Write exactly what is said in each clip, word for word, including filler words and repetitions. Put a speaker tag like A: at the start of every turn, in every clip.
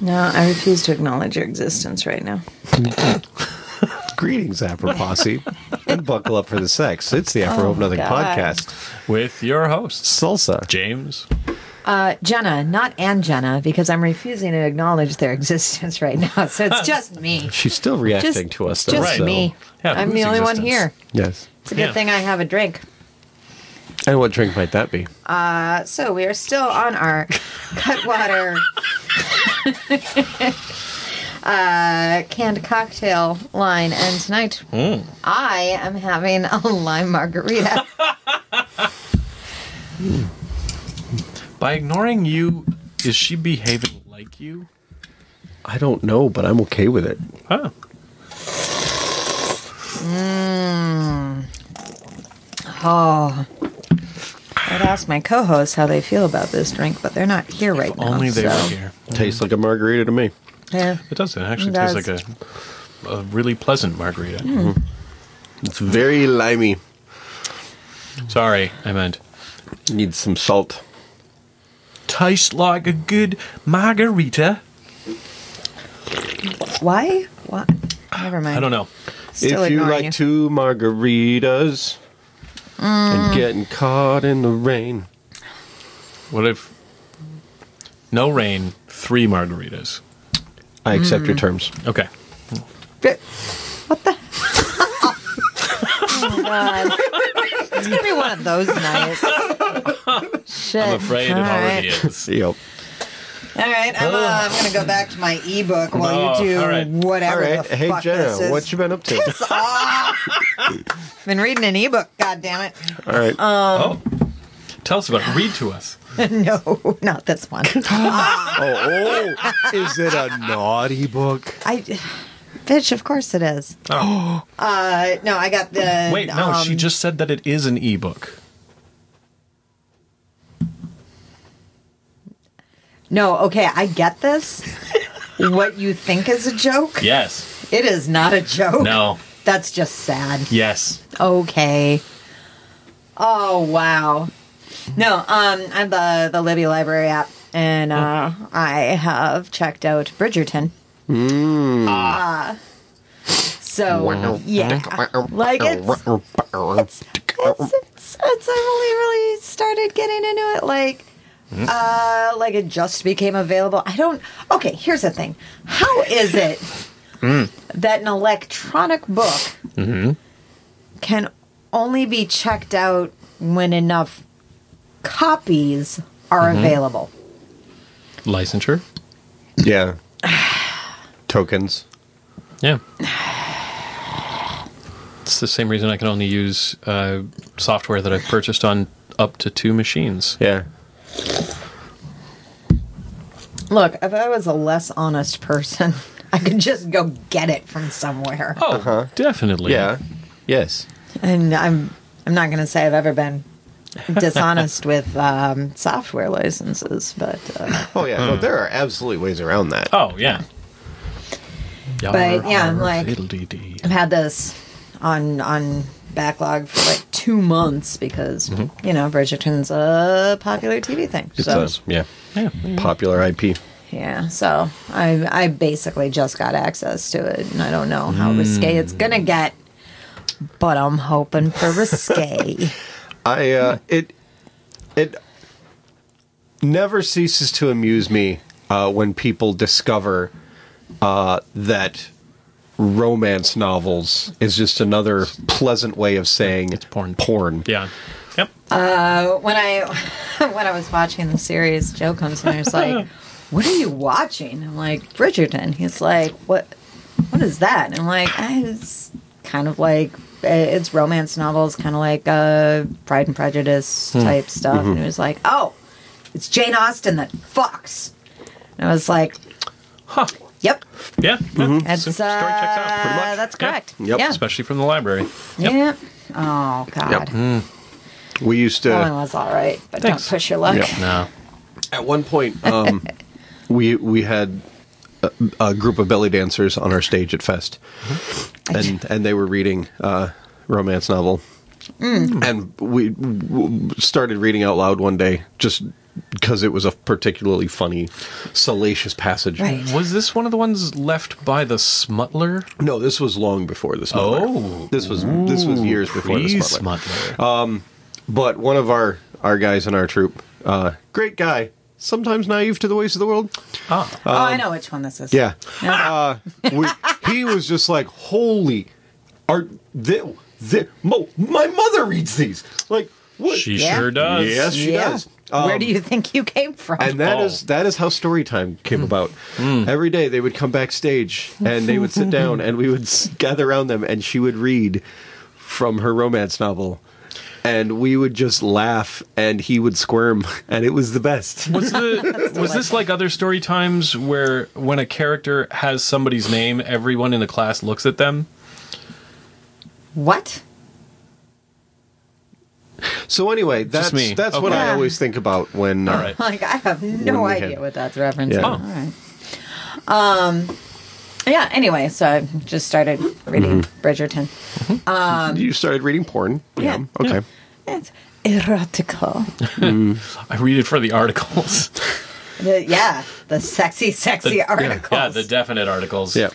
A: No, I refuse to acknowledge your existence right now.
B: Greetings, Afro Posse. And buckle up for the sex. It's the Afro
A: Oh,
B: Hope Nothing
A: God.
B: podcast.
C: With your hosts,
B: Salsa.
C: James.
A: Uh, Jenna, not Ann Jenna, because I'm refusing to acknowledge their existence right now. So it's just me.
B: She's still reacting
A: Just,
B: to us,
A: it's
B: though.
A: just
B: so-
A: me.
C: Yeah,
A: I'm
C: whose
A: the only one
C: existence?
A: here.
B: Yes.
A: It's a good
C: Yeah.
A: thing I have a drink.
B: And what drink might that be?
A: Uh, so we are still on our Cutwater uh, canned cocktail line, and tonight
C: Mm.
A: I am having a lime margarita.
C: By ignoring you, is she behaving like you?
B: I don't know, but I'm okay with it.
C: Huh.
A: Mmm. Oh. I'd ask my co-hosts how they feel about this drink, but they're not here right now.
C: Only they
A: so.
C: were here.
B: Tastes like a margarita to me.
A: Yeah.
C: It does. It actually
A: It
C: tastes
A: does.
C: like a, a really pleasant margarita.
A: Mm.
B: It's very limey.
C: Sorry, I meant.
B: Needs some salt.
C: Tastes like a good margarita.
A: Why? What? Never mind.
C: I don't know.
A: Still
B: if you
A: ignoring
B: like
A: you.
B: two margaritas and getting caught in the rain.
C: What if no rain, three margaritas?
B: I accept your terms.
C: Okay.
A: What the? Oh, God. It's going to be one of those nights. Shit.
C: I'm afraid it
A: All
C: already
A: right.
C: is.
B: Yep.
A: All right, I'm, uh, I'm going to go back to my ebook while
C: Oh,
A: you do
C: all right.
A: whatever
B: All right.
A: the
B: Hey,
A: fuck
B: Jenna,
A: this is.
B: what you been up to?
A: Piss off. Been reading an ebook, goddammit.
B: All right.
C: Oh. Tell us about it. Read to us.
A: No, not this one.
B: oh, oh, is it a naughty book?
A: I, bitch, of course it is.
C: Oh.
A: Uh, no, I got the.
C: Wait, no,
A: um,
C: she just said that it is an ebook.
A: No, okay, I get this. What you think is a joke,
C: Yes.
A: it is not a joke.
C: No.
A: That's just sad.
C: Yes.
A: Okay. Oh, wow. No, um, I'm the, the Libby Library app, and uh, I have checked out Bridgerton.
B: Mm.
A: Uh, so, yeah. Like, it's, it's, it's, it's, it's, I've only really started getting into it, like, uh, like it just became available. I don't, okay, here's the thing. How is it that an electronic book can only be checked out when enough copies are available?
C: Licensure?
B: Yeah. Tokens.
C: Yeah. It's the same reason I can only use uh, software that I've purchased on up to two machines.
B: Yeah.
A: Look, if I was a less honest person, I could just go get it from somewhere.
C: Oh,
B: Uh-huh.
C: definitely.
B: Yeah. Yes.
A: And I'm I'm not going to say I've ever been dishonest with um, software licenses, but uh,
B: Oh, yeah. No, there are absolutely ways around that.
C: Oh, yeah.
A: But, yeah, I'm like-
C: Fiddle-dee-dee.
A: I've had this on on backlog for like two months because you know Bridgerton's a popular T V thing.
B: It's
A: so
B: a, yeah.
C: Yeah.
B: Popular I P.
A: yeah, so I I basically just got access to it, and I don't know how risque it's gonna get, but I'm hoping for risque.
B: I uh, it it never ceases to amuse me uh, when people discover uh, that romance novels is just another pleasant way of saying it's
C: porn.
B: Porn.
C: Yeah. Yep.
A: Uh, when I when I was watching the series, Joe comes in and he's like, "What are you watching?" I'm like, "Bridgerton." He's like, "What? What is that?" And I'm like, "I it's kind of like it's romance novels, kind of like uh, Pride and Prejudice type stuff."
B: Mm-hmm.
A: And he was like, "Oh, it's Jane Austen that fucks." And I was like,
C: Huh.
A: "Yep,
C: Yeah.
B: Mm-hmm.
A: that's
C: Story checks out,
A: uh,
C: pretty much.
A: that's
C: Yeah.
A: correct."
B: Yep.
A: Yeah.
C: Especially from the library. Yep.
A: Yeah. Oh God.
B: Yep. We used to
A: That one was all right, but
C: Thanks.
A: don't push your luck.
B: Yep.
C: No.
B: at one point um, we we had a, a group of belly dancers on our stage at Fest, and and they were reading uh, romance novel, and we w- started reading out loud one day, just because it was a particularly funny, salacious passage.
A: Right.
C: Was this one of the ones left by the Smuttler?
B: No, this was long before the Smuttler.
C: Oh.
B: This was this was years before the Smuttler.
C: Pre-Smuttler.
B: But one of our, our guys in our troop, uh, great guy, sometimes naive to the ways of the world.
C: Ah.
A: oh, I know which one this is.
B: Yeah. Uh, we, he was just like, holy, are they, they, Mo, my mother reads these. Like, what?
C: She
A: Yeah.
C: sure does.
B: Yes, she
A: Yeah.
B: does.
A: Where
B: Um,
A: do you think you came from?
B: And that
C: Oh.
B: is that is how story time came about. Every day they would come backstage and they would sit down and we would s- gather around them and she would read from her romance novel. And we would just laugh and he would squirm and it was the best.
C: Was the was this like other story times where when a character has somebody's name, everyone in the class looks at them?
A: What?
B: So anyway, that's
C: me.
B: that's what
C: Okay.
B: I always think about when uh,
C: All right.
A: Like, I have no
B: we
A: idea
B: had-
A: what that's referencing.
B: Yeah.
A: All right. Um, yeah, anyway, so I just started reading Bridgerton.
B: you started reading porn.
A: Yeah.
B: Okay.
A: It's erotical.
C: I read it for the articles.
A: The, yeah, the sexy, sexy
C: The-
A: articles.
C: Yeah, the definite articles.
B: Yeah.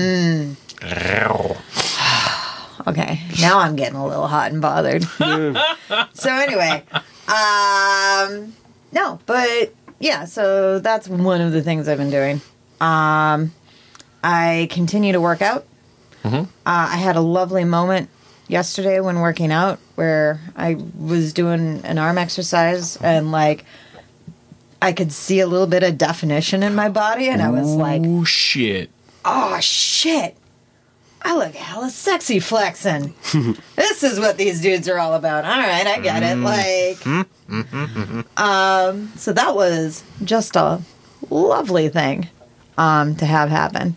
A: Okay, now I'm getting a little hot and bothered. So anyway, um, no, but yeah, so that's one of the things I've been doing. Um, I continue to work out. Uh, I had a lovely moment yesterday when working out where I was doing an arm exercise and like I could see a little bit of definition in my body and I was like,
C: Oh shit.
A: oh shit, I look hella sexy flexing. This is what these dudes are all about. All right, I get it. Like, um, so that was just a lovely thing um, to have happen.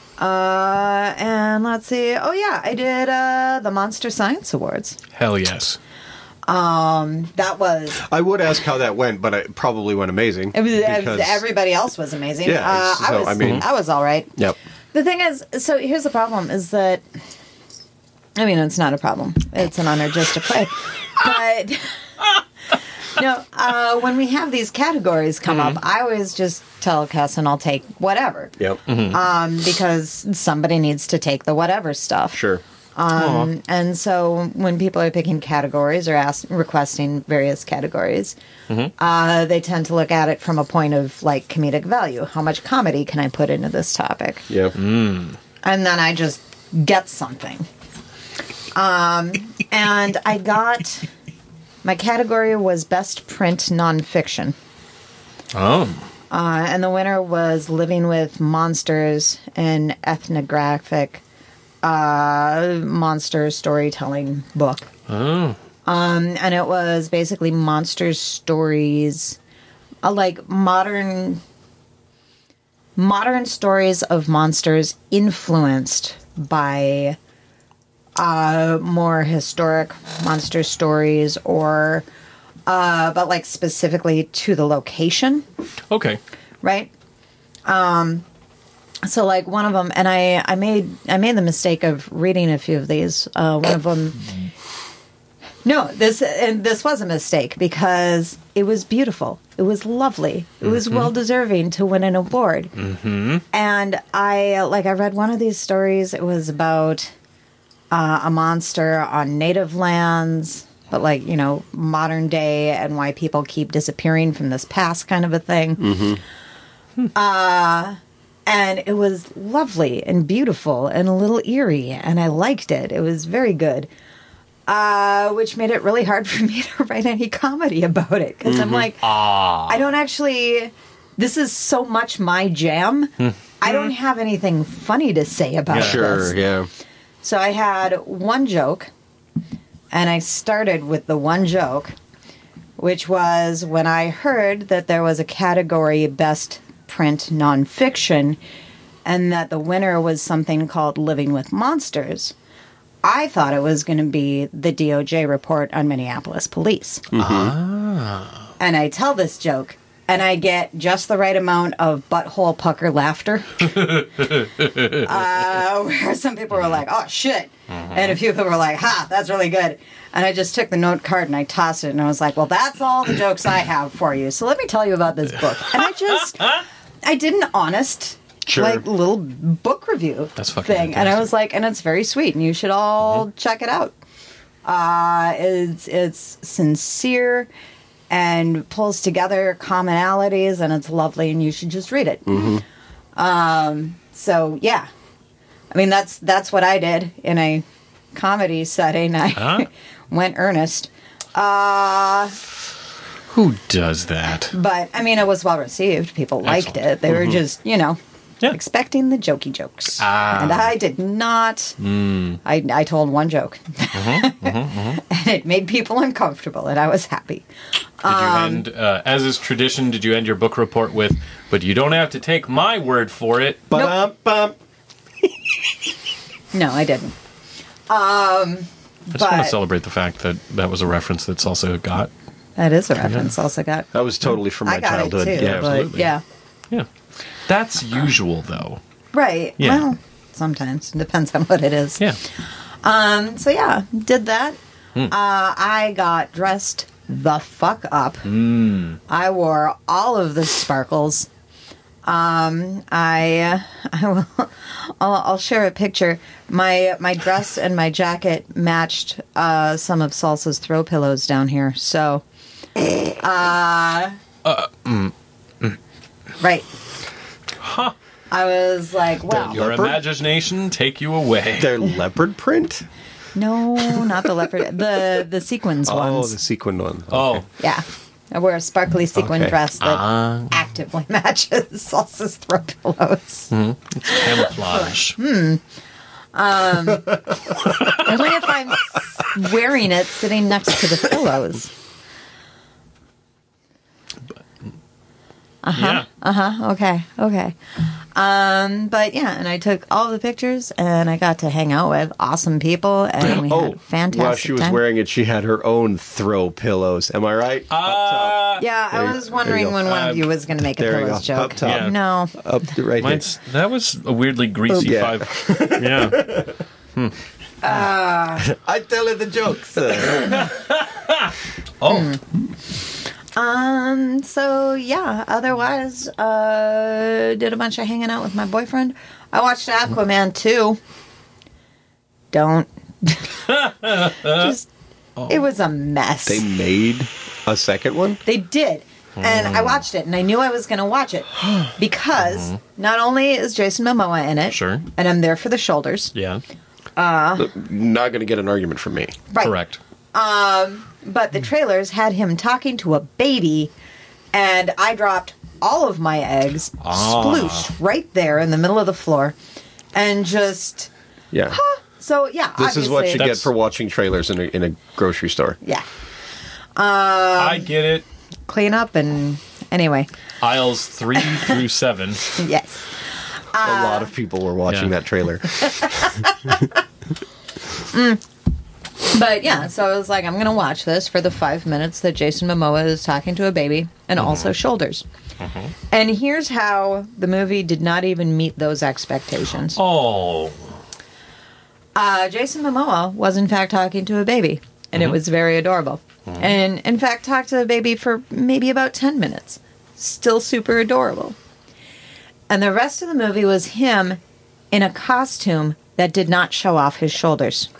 A: Uh, and let's see. Oh yeah, I did uh, the Monster Science Awards.
C: Hell yes.
A: Um, that was.
B: I would ask how that went, but it probably went amazing.
A: It was,
B: because-
A: everybody else was amazing.
B: Yeah,
A: uh,
B: so,
A: I was.
B: I mean-
A: I was all right.
B: Yep.
A: The thing is, so here's the problem: is that I mean, it's not a problem. It's an honor just to play, but no. Uh, when we have these categories come
B: Mm-hmm.
A: up, I always just tell Cass and I'll take whatever,
B: Yep.
A: um, because somebody needs to take the whatever stuff.
B: Sure.
A: Um, and so when people are picking categories or ask, requesting various categories, uh, they tend to look at it from a point of like comedic value. How much comedy can I put into this topic?
B: Yep.
A: And then I just get something. Um, and I got, my category was best print nonfiction.
C: Oh.
A: Uh, and the winner was Living with Monsters, an ethnographic uh, monster storytelling book.
C: Oh.
A: Um, and it was basically monster stories, uh, like modern modern stories of monsters influenced by uh, more historic monster stories, or uh, but like specifically to the location.
C: Okay.
A: Right. Um, so like one of them, and I, I made, I made the mistake of reading a few of these. Uh, one of them, no, this, and this was a mistake because it was beautiful. It was lovely. It was
C: Mm-hmm.
A: well deserving to win an award.
C: Mm-hmm.
A: And I, like, I read one of these stories. It was about uh, a monster on native lands, but like, you know, modern day, and why people keep disappearing from this past kind of a thing.
B: Mm-hmm.
A: Uh, and it was lovely and beautiful and a little eerie, and I liked it. It was very good. Uh, which made it really hard for me to write any comedy about it, because I'm like, I don't actually, this is so much my jam. I don't have anything funny to say about
C: Yeah.
A: this.
B: Sure. Yeah.
A: So I had one joke, and I started with the one joke, which was when I heard that there was a category best print nonfiction, and that the winner was something called Living with Monsters. I thought it was going to be the D O J report on Minneapolis police.
C: Ah.
A: And I tell this joke, and I get just the right amount of butthole pucker laughter. uh, where some people were like, oh, shit. Mm-hmm. And a few people were like, ha, that's really good. And I just took the note card and I tossed it, and I was like, well, that's all the jokes I have for you. So let me tell you about this book. And I just, I did an honest, sure. like, little book review
C: that's fucking
A: thing.
C: fantastic.
A: And I was like, and it's very sweet, and you should all mm-hmm. check it out. Uh, it's, it's sincere and pulls together commonalities, and it's lovely, and you should just read it. Mm-hmm. Um, so, yeah. I mean, that's that's what I did in a comedy setting. I huh? went earnest. Uh,
C: Who does that?
A: But, I mean, it was well received. People liked Excellent. it. They mm-hmm. were just, you know, yeah. expecting the jokey jokes. Ah. And I did not. Mm. I, I told one joke. Mm-hmm, mm-hmm, mm-hmm. And it made people uncomfortable, and I was happy.
C: Did you um, end, uh, as is tradition, did you end your book report with, but you don't have to take my word for it?
A: Nope. No, I didn't. Um,
C: I just but, want to celebrate the fact that that was a reference that's also got.
A: That is a reference yeah. also got.
B: That was totally from my
A: I got
B: childhood.
A: It too,
B: yeah,
A: absolutely. Yeah.
C: Yeah. That's usual, though.
A: Right.
C: Yeah.
A: Well, sometimes. It depends on what it is.
C: Yeah.
A: Um. So, yeah, did that. Mm. Uh, I got dressed the fuck up. Mm. I wore all of the sparkles. Um, I, uh, I will, I'll, I'll share a picture. My, my dress and my jacket matched, uh, some of Salsa's throw pillows down here. So, uh, uh mm, mm. right.
C: Huh.
A: I was like, well.
C: Your leopard? Imagination take you away.
B: Their leopard print?
A: No, not the leopard. The, the sequins
B: oh,
A: ones.
B: Oh, the sequin one. Okay.
C: Oh.
A: Yeah. I wear a sparkly sequin okay. dress that uh, actively matches Salsa's throw pillows.
C: Mm-hmm. It's camouflage.
A: Hmm. Um, only if I'm wearing it sitting next to the pillows. Uh-huh. Yeah. Uh-huh. Okay. Okay. Um, but yeah, and I took all the pictures, and I got to hang out with awesome people, and we
B: oh,
A: had fantastic
B: while she was
A: time.
B: wearing it, she had her own throw pillows. Am I right?
C: Uh,
B: Up top.
A: Yeah,
B: there
A: I was wondering when one uh, of you was going to make a pillows joke.
B: Up top.
A: Yeah. No.
B: Up to right
C: Mine's, here. That was a weirdly greasy oh, yeah. five. Yeah. Hmm.
B: Uh, I tell her the jokes.
C: oh.
A: Hmm. Um, so yeah, otherwise, uh, did a bunch of hanging out with my boyfriend. I watched Aquaman two. Don't. Just, oh. It was a mess.
B: They made a second one?
A: They did. And mm. I watched it, and I knew I was going to watch it because mm-hmm. not only is Jason Momoa in it,
C: sure,
A: and I'm there for the shoulders.
C: Yeah.
A: Uh,
B: not going to get an argument from me.
A: Right.
C: Correct.
A: Um, but the trailers had him talking to a baby, and I dropped all of my eggs, ah. sploosh, right there in the middle of the floor, and just...
B: Yeah.
A: Huh. So, yeah,
B: This is what you get for watching trailers in a, in a grocery store.
A: Yeah. Um,
C: I get it.
A: Clean up and... Anyway.
C: Aisles three through seven.
A: Yes.
B: A uh, lot of people were watching yeah. that trailer.
A: mm. But yeah, so I was like, I'm going to watch this for the five minutes that Jason Momoa is talking to a baby, and mm-hmm. also shoulders. Mm-hmm. And here's how the movie did not even meet those expectations.
C: Oh.
A: Uh, Jason Momoa was in fact talking to a baby, and mm-hmm. it was very adorable. Mm-hmm. And in fact, talked to the baby for maybe about ten minutes. Still super adorable. And the rest of the movie was him in a costume that did not show off his shoulders.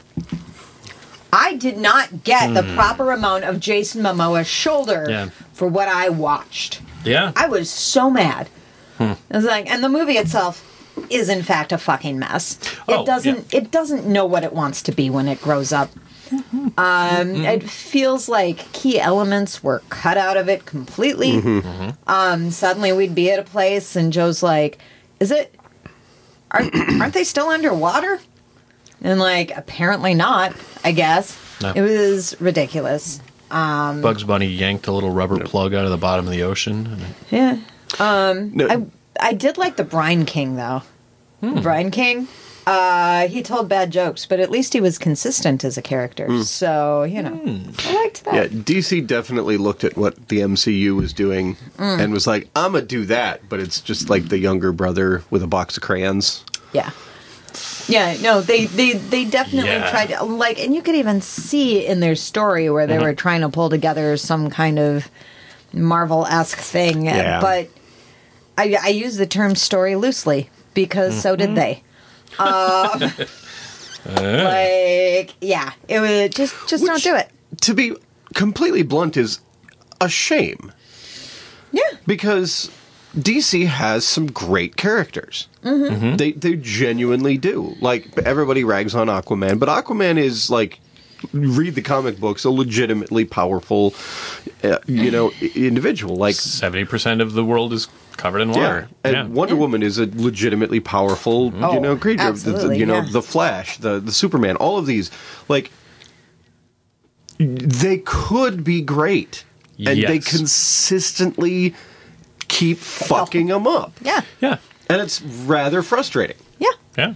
A: I did not get mm. the proper amount of Jason Momoa's shoulder yeah. for what I watched.
C: Yeah.
A: I was so mad. Hmm. I was like, and the movie itself is in fact a fucking mess. It oh, doesn't yeah. it doesn't know what it wants to be when it grows up. Mm-hmm. Um, mm-hmm. It feels like key elements were cut out of it completely. Mm-hmm. Um, suddenly we'd be at a place and Joe's like, is it, are, aren't they still underwater? And like, apparently not, I guess. No. It was ridiculous. Um,
C: Bugs Bunny yanked a little rubber no. plug out of the bottom of the ocean.
A: Yeah. Um, no. I I did like the Brine King, though. Hmm. Brine King. Uh, he told bad jokes, but at least he was consistent as a character. Mm. So, you know, mm. I liked that.
B: Yeah, D C definitely looked at what the M C U was doing mm. and was like, I'm going to do that, but it's just like the younger brother with a box of crayons.
A: Yeah. Yeah, no, they, they, they definitely yeah. tried to, like, and you could even see in their story where they mm-hmm. were trying to pull together some kind of Marvel-esque thing. Yeah. But I, I use the term story loosely because mm-hmm. so did they. Um, like, yeah, it was just, just Which, don't do it.
B: To be completely blunt, is a shame.
A: Yeah.
B: Because D C has some great characters. Mm-hmm. Mm-hmm. They they genuinely do. Like, everybody rags on Aquaman, but Aquaman is, like, read the comic books, a legitimately powerful, uh, you know, individual. Like
C: seventy percent of the world is covered in water.
B: Yeah. And
C: yeah.
B: Wonder
C: yeah.
B: Woman is a legitimately powerful, oh, you know, creature. The, the, you know,
A: yeah.
B: the Flash, the the Superman, all of these, like, they could be great, and yes. they consistently keep fucking them up.
A: Yeah.
C: Yeah.
B: And it's rather frustrating.
A: Yeah.
C: Yeah.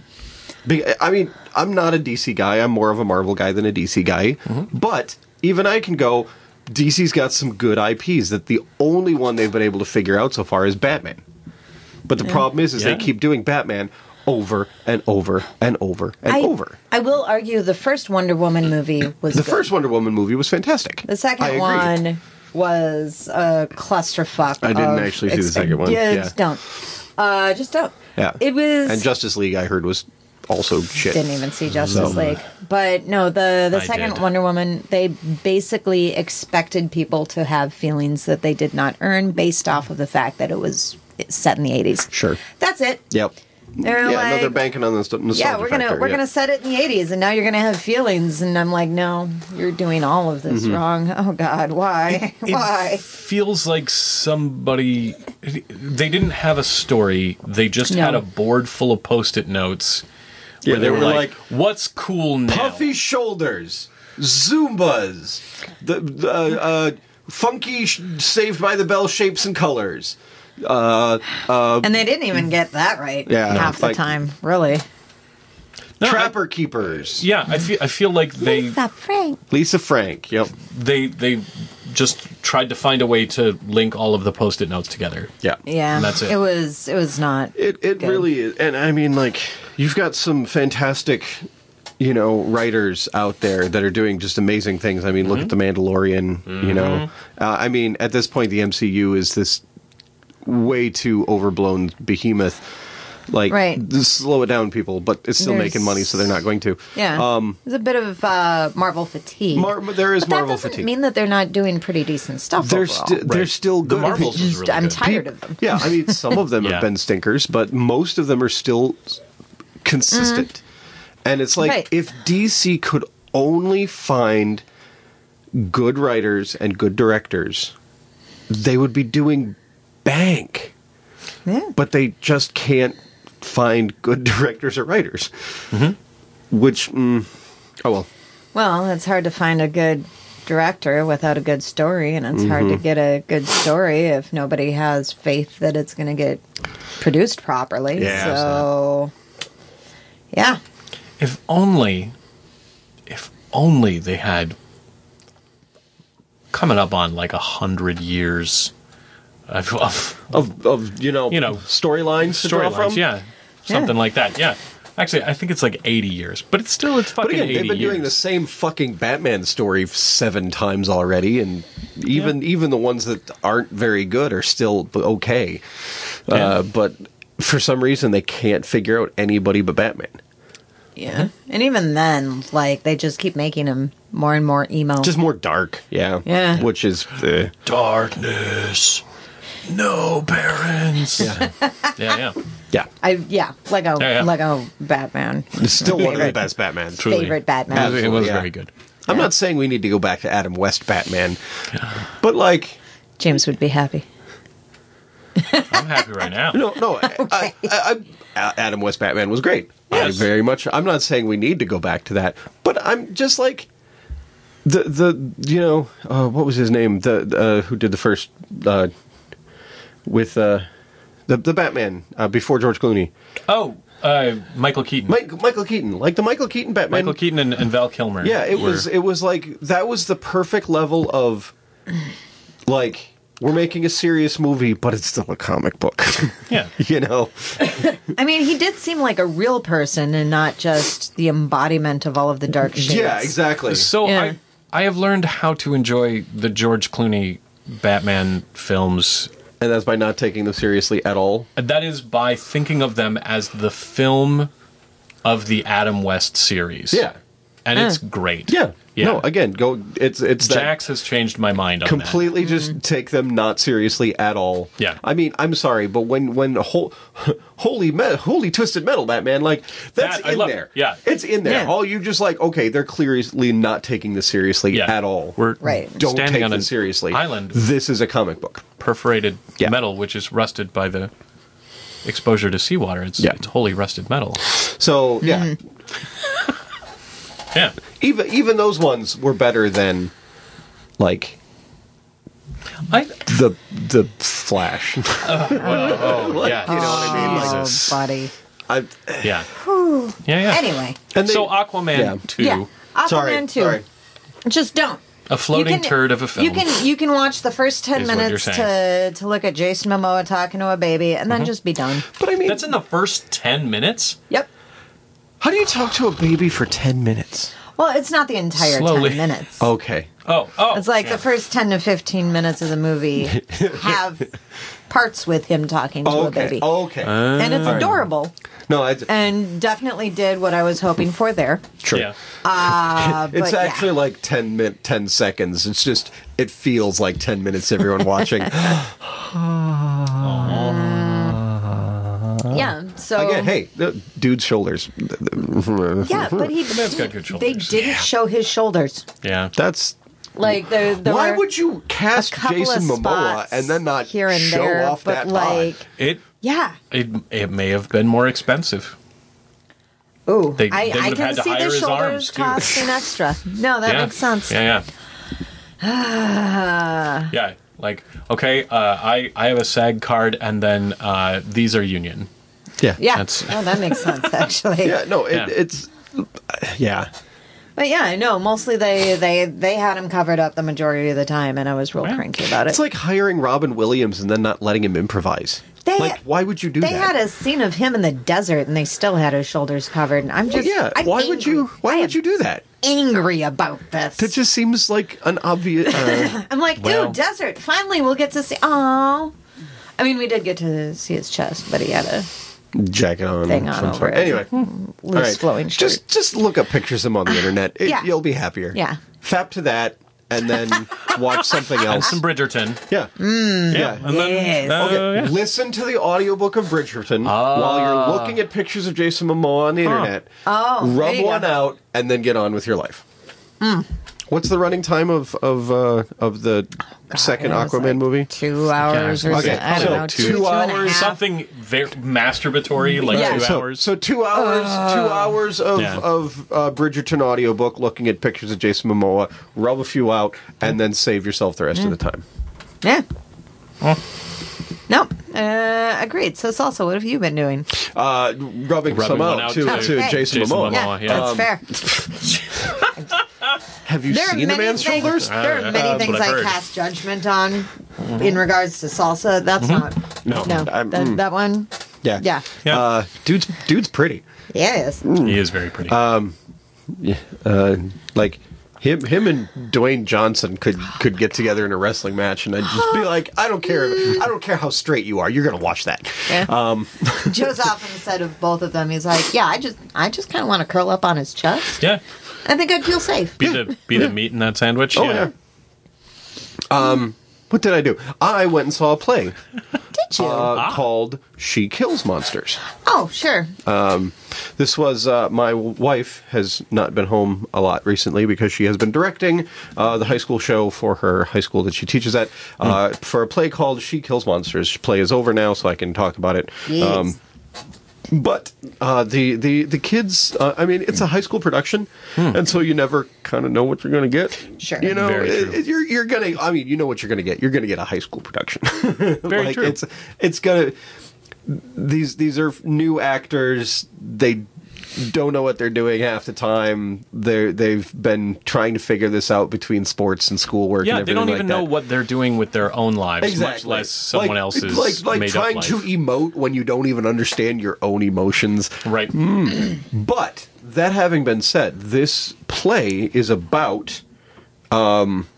B: I mean, I'm not a D C guy. I'm more of a Marvel guy than a D C guy. Mm-hmm. But even I can go, D C's got some good I Ps that the only one they've been able to figure out so far is Batman. But the yeah. problem is, is yeah. they keep doing Batman over and over and over and
A: I,
B: over.
A: I will argue the first Wonder Woman movie was
B: The
A: good.
B: first Wonder Woman movie was fantastic.
A: The second one was a clusterfuck.
B: I didn't actually see the second one.
A: Yeah,
B: yeah.
A: just don't. Uh, just don't.
B: Yeah.
A: It was...
B: And Justice League, I heard, was also shit.
A: Didn't even see Justice so. League. But no, the, the second did. Wonder Woman, they basically expected people to have feelings that they did not earn based off of the fact that it was set in the eighties.
B: Sure.
A: That's it.
B: Yep.
A: They're
B: yeah,
A: like,
B: no, they're banking on this nostalgia
A: yeah, we're gonna
B: factor,
A: we're
B: yeah.
A: gonna set it in the eighties, and now you're gonna have feelings, and I'm like, no, you're doing all of this mm-hmm. wrong. Oh God, why?
C: It,
A: why?
C: It feels like somebody they didn't have a story; they just no. had a board full of Post-it notes where yeah, they, they were like, like, "What's cool now?"
B: Puffy shoulders, Zumbas, the, the uh, uh, funky sh- Saved by the Bell shapes and colors. Uh, uh,
A: and they didn't even get that right
B: yeah,
A: half
B: like,
A: the time, really.
B: No, Trapper I, Keepers.
C: Yeah, I feel I feel like they
A: Lisa Frank.
B: Lisa Frank. Yep.
C: They they just tried to find a way to link all of the Post-it notes together.
B: Yeah,
A: yeah.
C: And that's it.
A: It was it was not.
B: It it
A: good. Really
B: is, and I mean, like, you've got some fantastic, you know, writers out there that are doing just amazing things. I mean, mm-hmm. look at The Mandalorian. Mm-hmm. You know, uh, I mean, at this point, the M C U is this way too overblown behemoth. Like,
A: right.
B: just slow it down, people, but it's still
A: There's,
B: making money, so they're not going to.
A: Yeah. Um, There's a bit of uh, Marvel fatigue.
B: Mar- there is
A: but
B: Marvel
A: that doesn't
B: fatigue.
A: mean that they're not doing pretty decent stuff
B: they're
A: overall.
B: St- they're
C: right.
B: still good.
C: The Marvels is really
A: I'm
C: good.
A: tired
B: Pe-
A: of them.
B: Yeah, I mean, some of them
C: yeah.
B: have been stinkers, but most of them are still consistent. Mm-hmm. And it's like,
A: right.
B: if D C could only find good writers and good directors, they would be doing bank.
A: Yeah.
B: But they just can't find good directors or writers. Mm-hmm. Which, mm, oh well.
A: Well, it's hard to find a good director without a good story, and it's mm-hmm. hard to get a good story if nobody has faith that it's going to get produced properly.
B: Yeah,
A: so, yeah.
C: If only, if only they had coming up on like a hundred years of, of,
B: of, of you know,
C: you know,
B: storylines,
C: storylines, yeah, something
A: yeah.
C: like that, yeah. Actually, I think it's like eighty years, but it's still it's fucking. But again,
B: they've been
C: years.
B: doing the same fucking Batman story seven times already, and even yeah. even the ones that aren't very good are still okay. Yeah. Uh, but for some reason, they can't figure out anybody but Batman.
A: Yeah, and even then, like, they just keep making him more and more emo.
B: Just more dark, yeah.
A: Yeah.
B: Which is... Uh,
C: darkness. No parents.
B: Yeah.
C: yeah, yeah.
B: Yeah.
A: I, yeah, Lego,
C: yeah, yeah.
A: Lego Batman.
B: It's still one of the best Batman.
C: Truly.
A: Favorite Batman.
C: Absolutely, it was
B: yeah.
C: very good.
B: I'm yeah. not saying we need to go back to Adam West Batman, but, like...
A: James would be happy.
C: I'm happy right now.
B: No, no. Okay. I, I, I, Adam West Batman was great.
C: Yes.
B: I very much. I'm not saying we need to go back to that, but I'm just like the the you know uh, what was his name? The uh, who did the first uh, with uh, the the Batman uh, before George Clooney?
C: Oh, Uh, Michael Keaton.
B: Mike, Michael Keaton, like the Michael Keaton Batman.
C: Michael Keaton and, and Val Kilmer.
B: Yeah, it
C: were,
B: was. It was like that was the perfect level of, like, we're making a serious movie, but it's still a comic book.
C: Yeah,
B: you know.
A: I mean, he did seem like a real person and not just the embodiment of all of the dark shades.
B: Yeah, exactly.
C: So
A: Yeah.
C: I I have learned how to enjoy the George Clooney Batman films.
B: And that's by not taking them seriously at all.
C: That is by thinking of them as the film of the Adam West series.
B: Yeah.
C: And
A: Uh.
C: it's great.
B: Yeah.
C: Yeah.
B: No, again, go. It's it's that
C: Jax has changed my mind on
B: completely
A: Mm-hmm.
B: just take them not seriously at all.
C: Yeah.
B: I mean, I'm sorry, but when when whole, holy me, holy twisted metal Batman, like that's
C: That, I
B: in
C: love
B: there.
C: it. Yeah.
B: It's in there.
A: Yeah.
B: All you just like, okay, they're clearly not taking this seriously
C: that. Yeah.
B: at all.
C: We're
A: Right.
B: Don't
C: standing
B: take
C: on
B: them
C: an
B: seriously.
C: island,
B: This is a comic book.
C: perforated
B: Yeah.
C: metal, which is rusted by the exposure to seawater. It's,
B: Yeah.
C: it's wholly rusted metal.
B: So yeah,
A: Mm-hmm.
C: Yeah.
B: even even those ones were better than like
C: I,
B: the the Flash.
C: oh, yeah.
B: You know what I mean? Like,
A: Oh,
C: Jesus.
A: buddy.
B: I,
C: Yeah. Yeah, yeah.
A: Anyway.
B: and they,
C: So Aquaman
B: Yeah.
C: two,
A: Yeah. Aquaman
B: sorry,
A: two.
B: sorry.
A: Just don't.
C: a floating
A: You can-
C: turd of a film.
A: You can you can watch the first ten
C: Is what you're
A: minutes to
C: saying.
A: to look at Jason Momoa talking to a baby, and then just be done.
B: But I mean,
C: That's in the first ten minutes?
A: Yep.
B: how do you talk to a baby for ten minutes?
A: Well, it's not the entire
C: Slowly.
A: ten minutes.
B: Okay.
C: Oh, oh.
A: It's like
C: yeah.
A: the first ten to fifteen minutes of the movie have parts with him talking to a
B: Okay.
A: baby,
B: Okay.
A: and it's adorable,
B: no, I,
A: and definitely did what I was hoping for there.
B: true.
C: Yeah.
A: Uh,
B: It's
A: but yeah.
B: actually like ten min- ten seconds. It's just it feels like ten minutes. Everyone watching.
A: yeah. So
B: Again, hey, the dude's shoulders.
A: yeah, but he
C: Man's got good
A: they
C: shoulders.
A: didn't show his shoulders.
C: Yeah.
B: That's
A: Like there, there
B: why
A: were
B: would you cast
A: a couple
B: Jason
A: of
B: Momoa
A: spots
B: and then not
A: here and
B: show
A: there,
B: off
A: but
B: that
A: like
B: bod?
C: It
A: yeah.
C: it it may have been more expensive.
A: Ooh,
C: They-
A: I,
C: they
A: I
C: would've
A: can
C: had to
A: see
C: hire
A: the
C: his
A: shoulders
C: arms, too.
A: costing extra. No, that
C: yeah.
A: makes sense.
C: Yeah, yeah. yeah. Like, okay, uh, I, I have a SAG card and then uh, these are union.
B: Yeah.
A: Yeah,
C: That's-
A: oh, that makes sense actually.
B: Yeah. No, it,
C: Yeah.
B: it's yeah.
A: But yeah, I know. Mostly they, they they had him covered up the majority of the time, and I was real
C: Yeah.
A: cranky about it.
B: It's like hiring Robin Williams and then not letting him improvise.
A: They-
B: like, why would you do
A: they
B: that?
A: had a scene of him in the desert, and they still had his shoulders covered. And I'm
B: Well,
A: just
B: yeah.
A: I'm
B: why
A: angry.
B: would you? Why
A: I
B: would
A: am
B: you do that?
A: Angry about this.
B: That just seems like an obvious. Uh,
A: I'm like,
C: Well-
A: ooh, desert. Finally, we'll get to see. Oh, I mean, we did get to see his chest, but he had a
B: jacket on.
A: Thing on
B: some
A: over
B: sort.
A: it.
B: Anyway,
A: loose
B: all right.
A: flowing shirt.
B: Just just look up pictures of him on the internet. It,
A: Yeah.
B: You'll be happier.
A: Yeah.
B: Fap to that, and then watch something
C: And
B: else.
C: some Bridgerton.
B: Yeah.
C: Yeah. And then,
A: Yes.
C: uh,
B: Okay.
C: yeah.
B: Listen to the audiobook of Bridgerton while you're looking at pictures of Jason Momoa on the internet.
A: Oh, there
B: Rub
A: you
B: one
A: go.
B: out, and then get on with your life. What's the running time of of uh, of the second
A: It was
B: Aquaman
A: like
B: movie?
A: Two hours or
B: Okay,
A: something. I don't
B: so
A: know.
B: two
A: Two, two and a
B: hours,
A: half.
C: Something very masturbatory, like
A: Yeah.
C: two
B: so,
C: hours.
B: So two hours, two hours of
C: Yeah.
B: of uh, Bridgerton audiobook, looking at pictures of Jason Momoa, rub a few out, and then save yourself the rest of the time.
A: Yeah. No, uh, agreed. So, Salsa, what have you been doing?
B: Uh, rubbing,
C: Rubbing
B: some
C: one
B: out,
C: out
B: to,
C: to
B: to
A: Okay.
B: Jason,
C: Jason
B: Momoa.
C: Momoa.
A: Yeah,
C: yeah.
A: that's fair.
B: Have you
A: There are
B: seen the
A: many
B: man's
A: things.
B: shoulders?
A: There
C: Uh,
A: are many
C: that's
A: things
C: what I've
A: I
C: heard.
A: cast judgment on in regards to salsa. That's not.
B: No,
A: No,
B: I'm-
A: that,
B: mm.
A: that one.
B: Yeah,
A: Yeah.
C: Yeah.
B: Uh, dude's dude's pretty.
A: Yeah, it is.
C: He is very pretty.
B: Uh, like him, him and Dwayne Johnson could could get together in a wrestling match, and I'd just be like, I don't care, I don't care how straight you are, you're gonna watch that.
A: Yeah.
B: Um,
A: Joe's often said of both of them, he's like, "Yeah, I just, I just kind of want to curl up on his chest.
C: yeah.
A: I think I'd feel safe."
C: Be the be the meat in that sandwich.
B: Oh yeah. Um, what did I do? I went and saw a play
A: Did you?
B: uh, called "She Kills Monsters."
A: oh, sure.
B: This was uh, my wife has not been home a lot recently because she has been directing uh, the high school show for her high school that she teaches at uh, for a play called "She Kills Monsters." The play is over now, so I can talk about it.
A: Yes.
B: But uh, the the the kids, uh, I mean, it's a high school production, and so you never kind of know what you're going to get.
A: Sure.
B: you know,
C: Very
B: it-
C: true.
B: it- you're you're gonna. I mean, you know what you're going to get. You're going to get a high school production.
C: Very
B: like,
C: true.
B: It's it's gonna. these these are new actors. They don't know what they're doing half the time. They they've been trying to figure this out between sports and schoolwork.
C: Yeah,
B: and
C: they don't
B: like
C: even
B: that.
C: know what they're doing with their own lives,
B: Exactly.
C: much less someone
B: like,
C: else's
B: like like
C: made
B: trying
C: up
B: to
C: life.
B: emote when you don't even understand your own emotions.
C: Right.
B: But that having been said, this play is about um,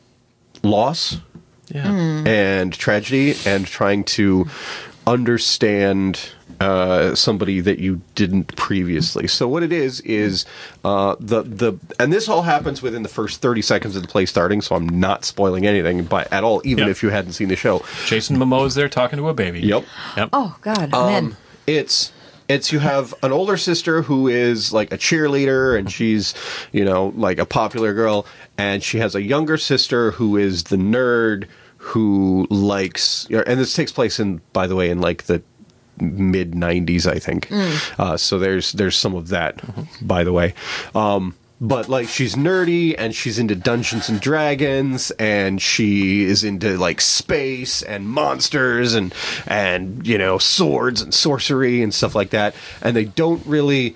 B: loss
C: Yeah.
B: and tragedy and trying to understand uh, somebody that you didn't previously. So what it is is uh, the the and this all happens within the first thirty seconds of the play starting. So I'm not spoiling anything by at all, even
C: Yep.
B: if you hadn't seen the show.
C: Jason Momoa's there talking to a baby.
B: Yep.
C: Yep.
A: Oh God, I'm in.
B: Um, it's it's you have an older sister who is like a cheerleader and she's, you know, like a popular girl, and she has a younger sister who is the nerd who likes, and this takes place in, by the way, in like the mid nineties, I think. Uh, so there's there's some of that, by the way. Um, but like she's nerdy and she's into Dungeons and Dragons and she is into like space and monsters and and you know swords and sorcery and stuff like that. And they don't really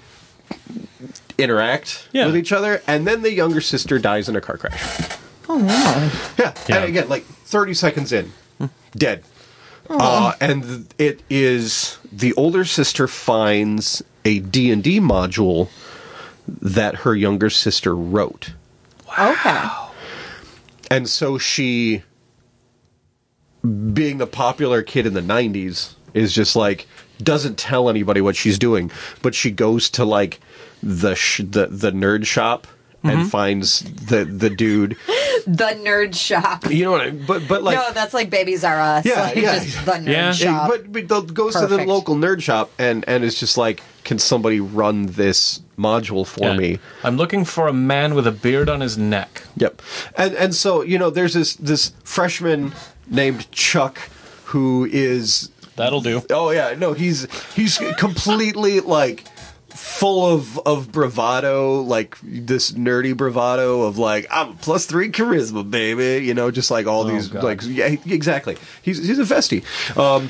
B: interact
C: Yeah.
B: with each other. And then the younger sister dies in a car crash.
A: Oh no.
B: Yeah,
C: Yeah.
B: and again, like thirty seconds in, dead. Uh, and th- it is the older sister finds a D and D module that her younger sister wrote.
A: Okay.
B: And so she, being the popular kid in the nineties, is just like, doesn't tell anybody what she's doing, but she goes to like the sh- the, the nerd shop and finds the the dude.
A: The nerd shop.
B: You know what I mean? But, but like...
A: No, that's like Babies R Us.
B: Yeah,
A: like
B: yeah.
A: just the nerd
C: Yeah.
A: shop.
B: But, but they'll- goes to the
A: Perfect.
B: local nerd shop and, and it's just like, can somebody run this module for
C: Yeah.
B: me?
C: I'm looking for a man with a beard on his neck.
B: Yep. And and so, you know, there's this this freshman named Chuck who is
C: That'll do.
B: oh yeah, no, he's he's completely like full of of bravado, like this nerdy bravado of like, I'm a plus three charisma, baby, you know, just like all these
C: God.
B: like yeah, exactly. He's he's a festy. Um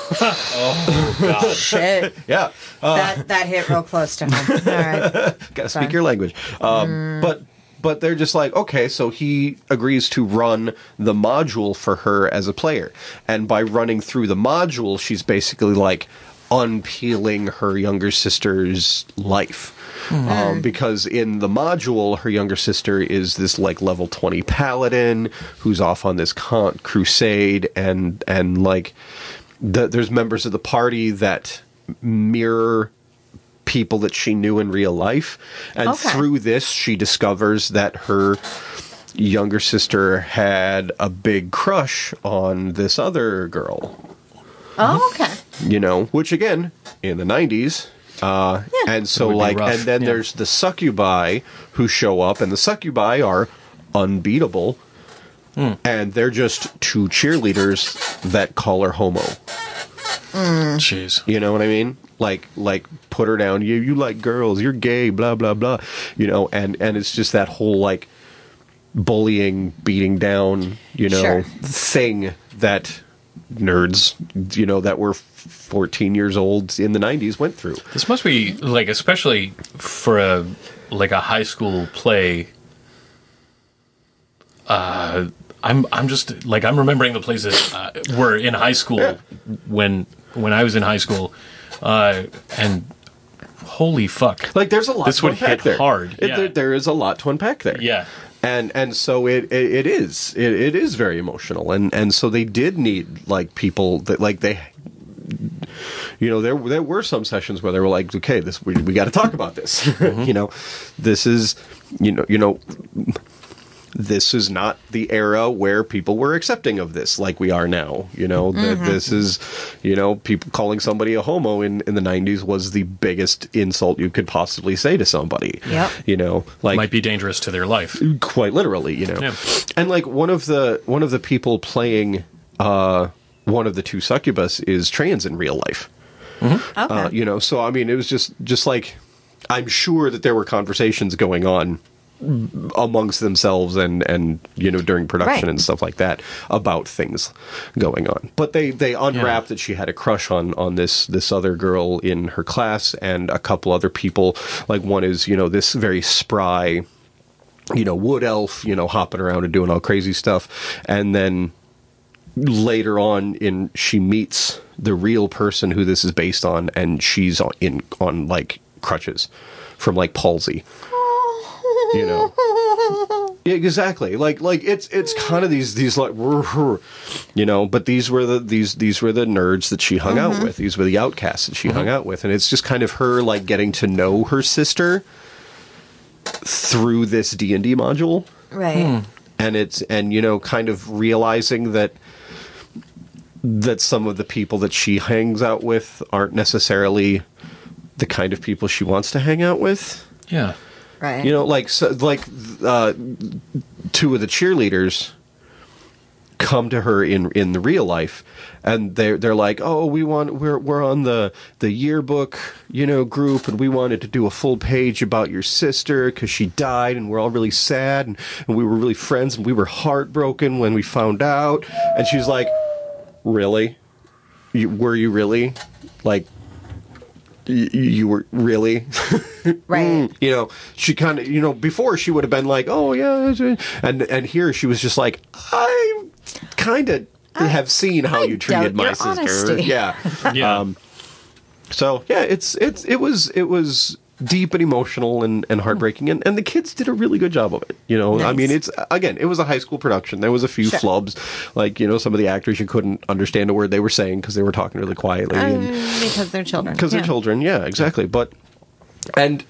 C: Oh, God.
A: Shit.
B: yeah. Uh,
A: that that hit real close to home. All right.
B: Gotta speak your language. Um, But but they're just like, okay, so he agrees to run the module for her as a player. And by running through the module, she's basically like unpeeling her younger sister's life. Um, because in the module, her younger sister is this like level twenty paladin who's off on this con- crusade, and and like the, there's members of the party that mirror people that she knew in real life, and
A: Okay.
B: through this she discovers that her younger sister had a big crush on this other girl,
A: Oh, okay.
B: you know, which again in the nineties, uh and so
C: would be
B: like
C: rough,
B: and then
C: yeah.
B: there's the succubi who show up, and the succubi are unbeatable, and they're just two cheerleaders that call her homo.
C: Jeez.
B: You know what I mean? Like, like, put her down. You, you like girls. You're gay. Blah blah blah. You know, and and it's just that whole like bullying, beating down, you know,
A: Sure.
B: thing that nerds, you know, that were fourteen years old in the nineties went through.
C: This must be like, especially for a like a high school play. Uh, I'm I'm just like I'm remembering the places uh, were in high school
B: Yeah.
C: when when I was in high school, uh, and holy fuck,
B: Like, there's a lot
C: This
B: to
C: would
B: unpack
C: hit
B: there.
C: hard,
B: It-
C: yeah.
B: there, there is a lot to unpack there.
C: yeah.
B: and and so it it, it is it, it is very emotional, and and so they did need like people that like they. You know, there there were some sessions where they were like, "Okay, this we we got to talk about this." You know, this is you know you know this is not the era where people were accepting of this like we are now. You know, that this is you know people calling somebody a homo in in the nineties was the biggest insult you could possibly say to somebody.
A: Yep.
B: You know, like
C: Might be dangerous to their life.
B: quite literally, you know.
C: Yeah.
B: And like one of the one of the people playing uh one of the two succubus is trans in real life.
A: Okay.
B: Uh, you know, so I mean it was just just like I'm sure that there were conversations going on amongst themselves and, and you know, during production right. and stuff like that about things going on. But they, they unwrapped yeah. that she had a crush on, on this, this other girl in her class and a couple other people. Like one is, you know, this very spry, you know, wood elf, you know, hopping around and doing all crazy stuff. And then later on in, she meets the real person who this is based on, and she's on, in, on like crutches from like palsy. You know, yeah, exactly. Like, like it's it's kind of these these like, you know. But these were the these these were the nerds that she hung mm-hmm. out with. These were the outcasts that she mm-hmm. hung out with, and it's just kind of her like getting to know her sister through this D and D module,
A: right? Hmm.
B: And it's and you know, kind of realizing that that some of the people that she hangs out with aren't necessarily the kind of people she wants to hang out with.
C: Yeah.
A: Right.
B: You know, like so, like uh, two of the cheerleaders come to her in, in the real life, and they're they're like, oh, we want we're we're on the the yearbook, you know, group, and we wanted to do a full page about your sister because she died, and we're all really sad, and, and we were really friends, and we were heartbroken when we found out. And she's like, really? You, were you really? Like, you, you were really?
A: Right.
B: You know, she kind of, you know, before she would have been like, oh, yeah. And and here she was just like, I kind of have seen how
A: I
B: you treated my sister.
A: Honesty.
B: Yeah.
C: Yeah.
B: Um, so, yeah, it's, it's, it was, it was deep and emotional and, and heartbreaking. And, and the kids did a really good job of it. You know, nice. I mean, it's, again, it was a high school production. There was a few sure. flubs. Like, you know, some of the actors, you couldn't understand a word they were saying because they were talking really quietly.
A: Um,
B: and,
A: because they're children.
B: Because
A: yeah.
B: they're children, yeah, exactly. But, and,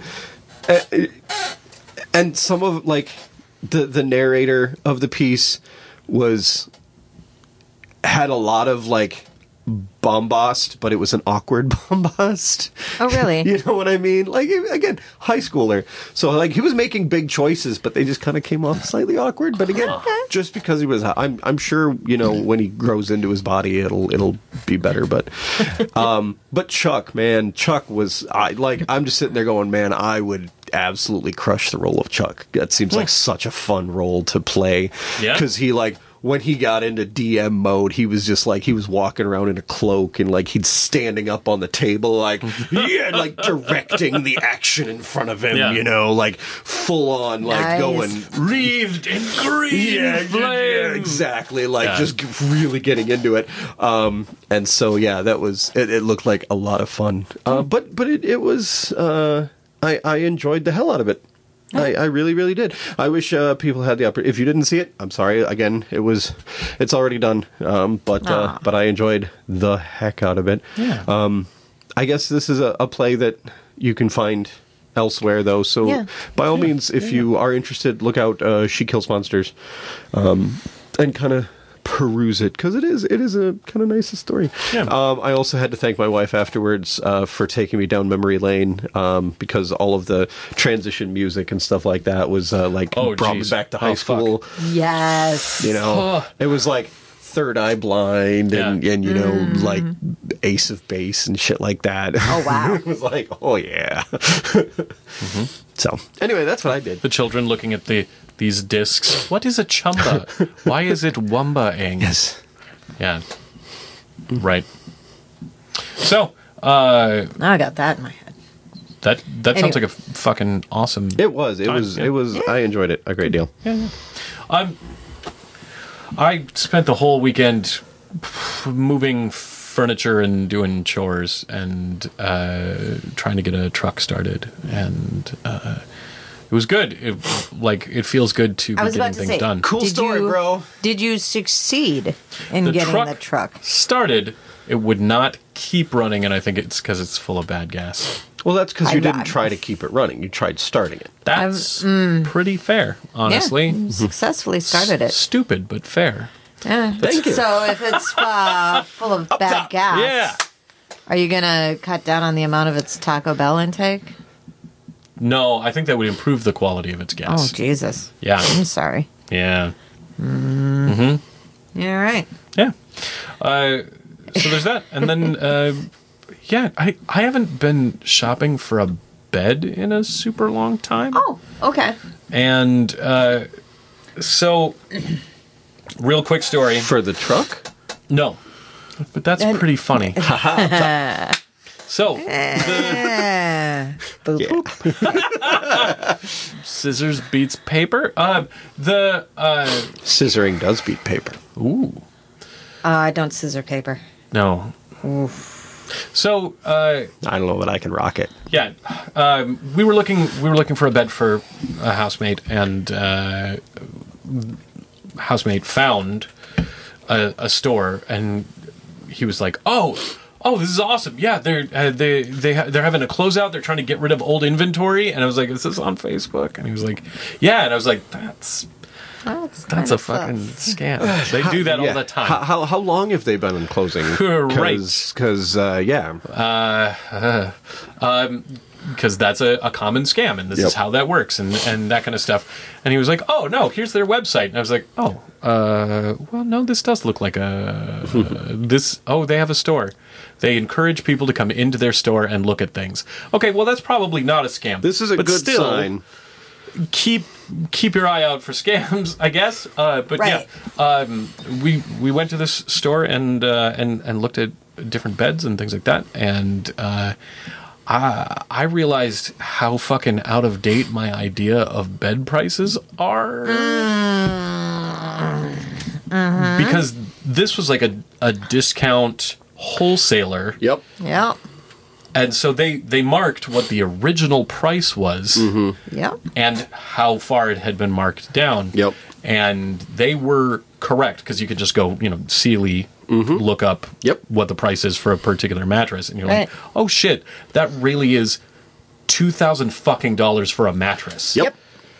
B: and some of, like, the, the narrator of the piece was, had a lot of, like, bombast, but it was an awkward bombast.
A: Oh, really?
B: You know what I mean? Like, again, high schooler. So, like, he was making big choices, but they just kind of came off slightly awkward. But again, okay. just because he was, I'm, I'm sure, you know, when he grows into his body, it'll, it'll be better. But, um, but Chuck, man, Chuck was, I like, I'm just sitting there going, man, I would absolutely crush the role of Chuck. That seems like such a fun role to play.
C: Yeah.
B: Because he, like, when he got into D M mode, he was just like, he was walking around in a cloak and like he'd standing up on the table, like, yeah, like directing the action in front of him, yeah. you know, like full on, like nice. going,
C: wreathed in green
B: yeah,
C: flame.
B: Yeah, exactly. Like yeah. just really getting into it. Um, and so, yeah, that was, it, it looked like a lot of fun. Uh, but, but it, it was, uh, I, I enjoyed the hell out of it. Oh. I, I really, really did. I wish uh, people had the opportunity. If you didn't see it, I'm sorry. Again, it was, it's already done. Um, but uh, but I enjoyed the heck out of it.
C: Yeah.
B: Um, I guess this is a, a play that you can find elsewhere, though. So yeah. by all yeah. means, if yeah. you are interested, look out. Uh, She Kills Monsters, um, and kind of peruse it, because it is it is a kind of nice story. Yeah. Um, I also had to thank my wife afterwards uh, for taking me down memory lane, um, because all of the transition music and stuff like that was uh, like
C: oh,
B: brought
C: geez.
B: me back to high
C: oh,
B: school.
C: Fuck.
A: Yes.
B: You know, oh. it was like Third Eye Blind and, yeah. and you know, mm. like Ace of Base and shit like that.
A: Oh, wow.
B: It was like, oh, yeah. mm-hmm. So, anyway, that's what I did.
C: The children looking at the these discs. What is a chumba? Why is it wumba-ing?
B: Yes.
C: Yeah. Right. So, uh...
A: Now I got that in my head.
C: That that
A: anyway.
C: sounds like a f- fucking awesome...
B: It was. It
C: time.
B: was.
C: Yeah.
B: It was.
A: Yeah.
B: I enjoyed it a great deal.
C: Yeah, yeah. Um, I spent the whole weekend moving furniture and doing chores and uh, trying to get a truck started, and uh, it was good. It, like it feels good to be getting things say, done.
B: Cool story,
A: you,
B: bro.
A: Did you succeed in
C: the
A: getting
C: truck
A: the truck
C: started? It would not keep running, and I think it's because it's full of bad gas.
B: Well, that's because you
A: I,
B: didn't
A: I,
B: try to keep it running. You tried starting it.
C: That's mm, pretty fair, honestly.
A: Yeah, you successfully started it.
C: S- stupid, but fair.
A: Yeah.
B: Thank you.
A: So if it's uh, full of
B: Up
A: bad
B: top.
A: gas,
C: Yeah.
A: are you going to cut down on the amount of its Taco Bell intake?
C: No, I think that would improve the quality of its gas.
A: Oh, Jesus.
C: Yeah.
A: I'm sorry.
C: Yeah.
A: Mm.
C: Mm-hmm.
A: Yeah, right.
C: Yeah. Uh, so there's that. And then, uh, yeah, I, I haven't been shopping for a bed in a super long time.
A: Oh, okay.
C: and uh, so, real quick story.
B: For the truck?
C: No. But that's
A: And-
C: pretty funny. So, the
A: Boop,
B: Yeah.
A: boop.
C: scissors beats paper. Uh, the, uh,
B: Scissoring does beat paper.
C: ooh,
A: Uh, I don't scissor paper.
C: no. So, uh,
B: I don't know that I can rock it.
C: yeah, um, we were looking, we were looking for a bed for a housemate, and, uh, housemate found a, a store, and he was like, oh, oh, this is awesome. Yeah, they're uh, they they ha- they're having a closeout. They're trying to get rid of old inventory. And I was like, is this on Facebook? And he was like, yeah. And I was like, that's
A: That's,
C: that's
A: kinda
C: a fucking
A: sus.
C: scam. They do that
B: Yeah.
C: all the time.
B: How, how, how long have they been in closing?
C: Right.
B: Because, uh, yeah.
C: Because that's a, a common scam, and this
B: Yep.
C: is how that works, and, and that kind of stuff. And he was like, oh, no, here's their website. And I was like, oh, uh, well, no, this does look like a... this. Oh, they have a store. They encourage people to come into their store and look at things. Okay, well, that's probably not a scam.
B: This is a
C: but
B: good
C: still,
B: sign.
C: Keep keep your eye out for scams, I guess. Uh, but
A: Right.
C: yeah, um, we we went to this store and uh, and and looked at different beds and things like that, and uh, I I realized how fucking out of date my idea of bed prices are. Because this was like a a discount wholesaler.
B: Yep.
A: Yeah.
C: And so they, they marked what the original price was
A: Yeah.
C: and how far it had been marked down.
B: Yep.
C: And they were correct because you could just go, you know, Sealy, look up
B: Yep.
C: what the price is for a particular mattress. And you're
A: Right.
C: like, oh shit, that really is two thousand fucking dollars for a mattress.
B: Yep.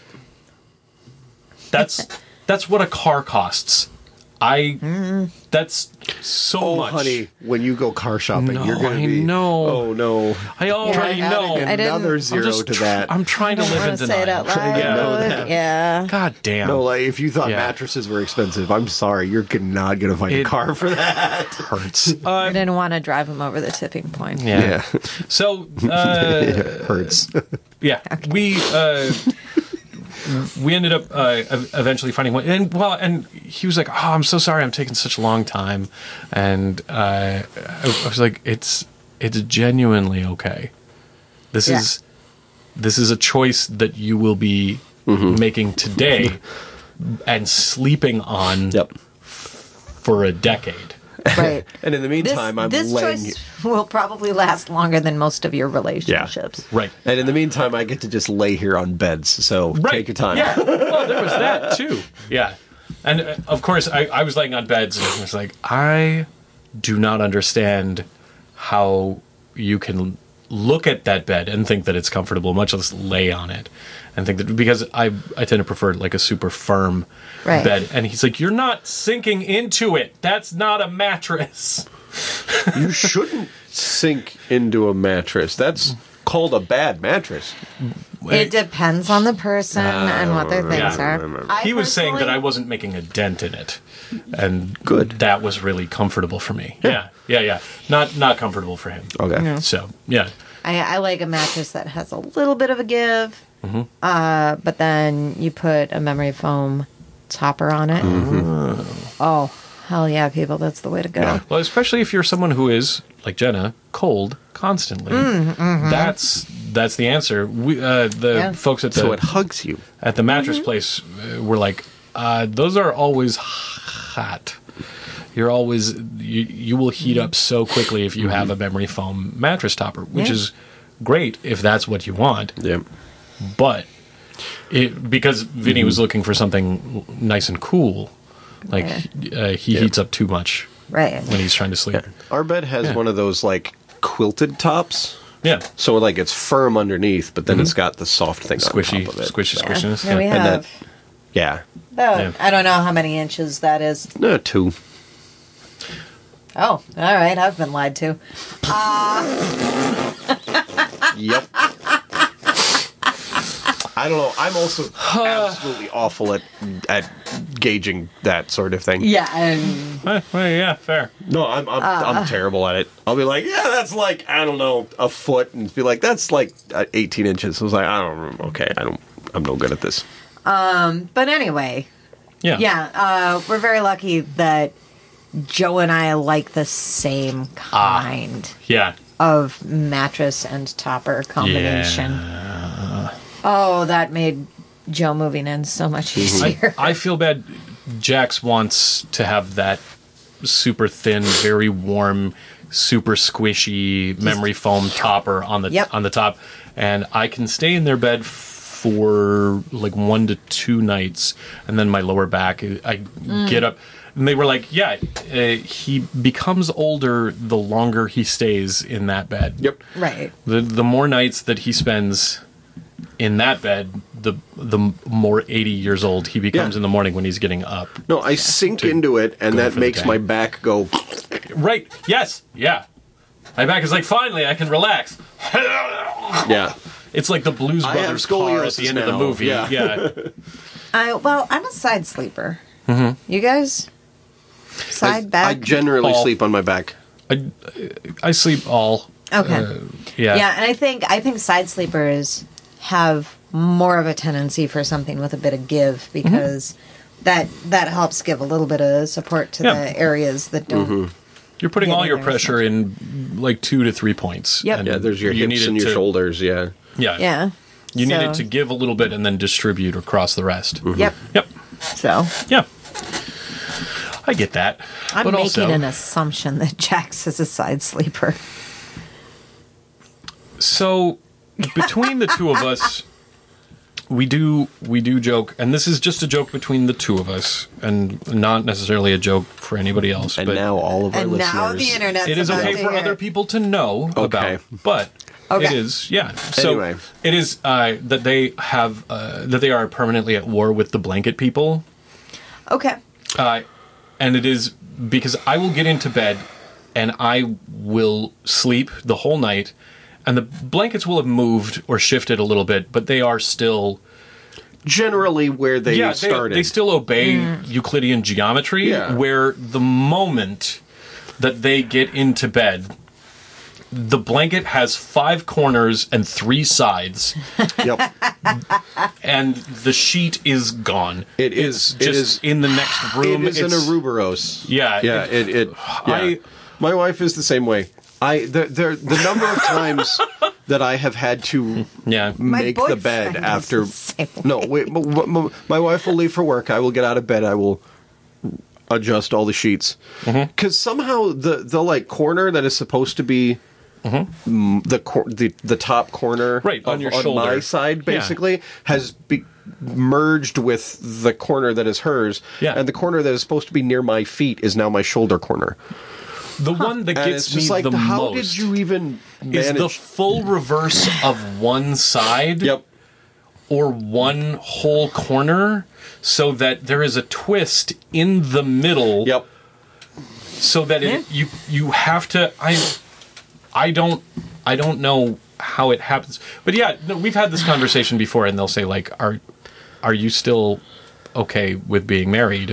C: That's, that's what a car costs. I, that's so
B: Oh,
C: much.
B: honey, when you go car shopping,
C: No,
B: you're going
C: I
B: to be...
C: know.
B: Oh, no.
C: I already
A: Yeah,
C: know.
A: I didn't-
B: Another
A: I'm
B: zero
C: just
B: to
C: tr-
B: that.
C: I'm trying to
A: I don't
C: live in
A: want to say it
C: denial.
A: out loud.
C: Yeah.
B: know that.
A: Yeah.
C: God damn.
B: No, like, if you thought
C: Yeah.
B: mattresses were expensive, I'm sorry. You're not going to find
C: It-
B: a car for that.
C: hurts.
A: I
C: Uh,
A: didn't want to drive him over the tipping point.
C: yeah. So, uh,
B: It hurts.
C: yeah, we uh, we ended up uh, ev- eventually finding one, and well, and he was like, "Oh, I'm so sorry, I'm taking such a long time," and uh, I, I was like, "It's it's genuinely okay. This
A: Yeah.
C: is this is a choice that you will be making today and sleeping on
B: Yep.
C: for a decade."
A: Right.
B: And in the
A: This,
B: meantime, I'm
A: this
B: laying...
A: choice will probably last longer than most of your relationships.
C: Right.
B: And in the meantime, I get to just lay here on beds. So
C: Right.
B: take your time.
C: Yeah. Well, there was that too. Yeah. And uh, of course, I, I was laying on beds and I was like, I do not understand how you can look at that bed and think that it's comfortable, much less lay on it. And think that because I I tend to prefer like a super firm
A: Right.
C: bed. And he's like, you're not sinking into it. That's not a mattress.
B: You shouldn't sink into a mattress. That's called a bad mattress.
A: It depends on the person and what their things
C: yeah.
A: are. I
C: He was saying that I
A: personally-
C: wasn't making a dent in it, and
B: Good.
C: That was really comfortable for me. Yeah, yeah, yeah. Not not comfortable for him.
B: Okay.
C: So yeah,
A: I, I like a mattress that has a little bit of a give,
C: Mm-hmm.
A: uh, but then you put a memory foam topper on it.
C: Mm-hmm.
A: Oh, hell yeah, people! That's the way to go.
C: well, especially if you're someone who is like Jenna, cold constantly. That's that's the answer. We uh, the
A: Yeah.
C: folks at the
B: So it hugs you.
C: at the mattress place uh, were like, uh, those are always hot. You're always you, you will heat up so quickly if you have a memory foam mattress topper, which
A: Yeah.
C: is great if that's what you want.
B: Yeah.
C: But it because Vinny was looking for something nice and cool, like uh, he
B: Yeah.
C: heats up too much
A: Right.
C: when he's trying to sleep.
B: Our bed has
C: Yeah.
B: one of those, like, quilted tops.
C: Yeah,
B: So, like, it's firm underneath, but then it's got the soft thing
C: squishy,
B: on top of it.
C: squishy,
B: So-
C: squishiness.
A: Yeah, we
C: Yeah.
B: And
A: have.
B: that, yeah.
A: about,
C: Yeah.
A: I don't know how many inches that is.
B: No, two.
A: Oh, all right. I've been lied to.
B: Yep. I don't know. I'm also absolutely awful at at gauging that sort of thing.
A: Yeah. And
C: Eh, well, yeah, fair.
B: No, I'm I'm, I'm terrible at it. I'll be like, yeah, that's like I don't know a foot, and be like, that's like uh, eighteen inches. I was like, I don't know. Okay, I don't. I'm no good at this.
A: Um, but anyway,
C: Yeah.
A: yeah, uh, we're very lucky that Joe and I like the same kind
C: Yeah.
A: of mattress and topper combination.
C: Yeah.
A: Oh, that made Joe moving in so much easier.
C: I, I feel bad. Jax wants to have that super thin, very warm, super squishy memory foam topper on the
A: Yep.
C: on the top, and I can stay in their bed for like one to two nights, and then my lower back, I
A: Mm.
C: get up. And they were like, "Yeah, uh, he becomes older the longer he stays in that bed.
B: Yep.
A: Right.
C: The the more nights that he spends in that bed, the the more eighty years old he becomes
B: Yeah.
C: in the morning when he's getting up."
B: No, I sink into it, and
C: go
B: that
C: for the
B: makes
C: day.
B: my back go.
C: Right. Yes. Yeah. My back is like, finally, I can relax.
B: Yeah.
C: It's like the Blues
B: I have
C: Brothers car at the
B: scoliosis
C: end of the
B: now.
C: movie.
B: Yeah.
C: Yeah.
A: I well, I'm a side sleeper. Mm-hmm. You guys, side
B: I,
A: back.
B: I generally
C: All.
B: sleep on my back.
C: I, I sleep all.
A: Okay.
C: Uh, yeah.
A: Yeah, and I think I think side sleepers have more of a tendency for something with a bit of give because that that helps give a little bit of support to
C: Yeah.
A: the areas that don't.
B: Mm-hmm.
C: You're putting
A: Yeah,
C: all your
A: there's
C: pressure in like two to three points.
A: Yep.
C: And
B: Yeah, there's your
C: you
B: hips
C: need
B: and
C: it
B: your
C: to-
B: shoulders. Yeah.
C: Yeah.
A: Yeah.
C: You need
A: So-
C: it to give a little bit and then distribute across the rest.
A: Yep.
C: Yep.
A: So
C: Yeah. I get that.
A: I'm
C: but
A: making
C: also,
A: an assumption that Jax is a side sleeper.
C: So between the two of us, we do we do joke, and this is just a joke between the two of us, and not necessarily a joke for anybody else.
B: And
C: but
B: now all of our
A: And
B: listeners.
A: now the internet.
C: it is okay for other people to know about, but
A: Okay.
C: it is yeah. So
B: Anyway.
C: it is uh, that they have uh, that they are permanently at war with the blanket people,
A: Okay.
C: uh, and it is because I will get into bed and I will sleep the whole night, and the blankets will have moved or shifted a little bit, but they are still
B: Generally where they
C: yeah, they,
B: started.
C: they still obey Euclidean geometry,
B: Yeah.
C: where the moment that they get into bed, the blanket has five corners and three sides,
B: Yep.
C: and the sheet is gone.
B: It
C: It's
B: is- it
C: just
B: is-
C: in the next room.
B: It is an
C: It's-
B: Ouroboros.
C: Yeah,
B: Yeah.
C: it-
B: It. it yeah.
C: I-
B: My wife is the same way. I the the, the number of times that I have had to
C: Yeah.
A: My
B: make the
A: boyfriend
B: bed
A: is
B: after.
A: the same
B: No, wait. m- m- m- My wife will leave for work. I will get out of bed. I will adjust all the sheets
C: Mm-hmm.
B: because somehow the the like corner that is supposed to be. mm, The, cor- the the top corner
C: Right, on
B: of-
C: your
B: on
C: shoulder.
B: my side
C: Yeah.
B: basically has be- merged with the corner that is hers,
C: Yeah.
B: and the corner that is supposed to be near my feet is now my shoulder corner.
C: The one that
B: And
C: gets
B: it's just
C: me
B: like,
C: the
B: how
C: most
B: did you even
C: is
B: manage?
C: the full reverse of one side.
B: Yep.
C: Or one whole corner, so that there is a twist in the middle.
B: Yep.
C: So that it, you you have to. I I don't I don't know how it happens, but yeah, no, we've had this conversation before, and they'll say like, "Are are you still okay with being married?"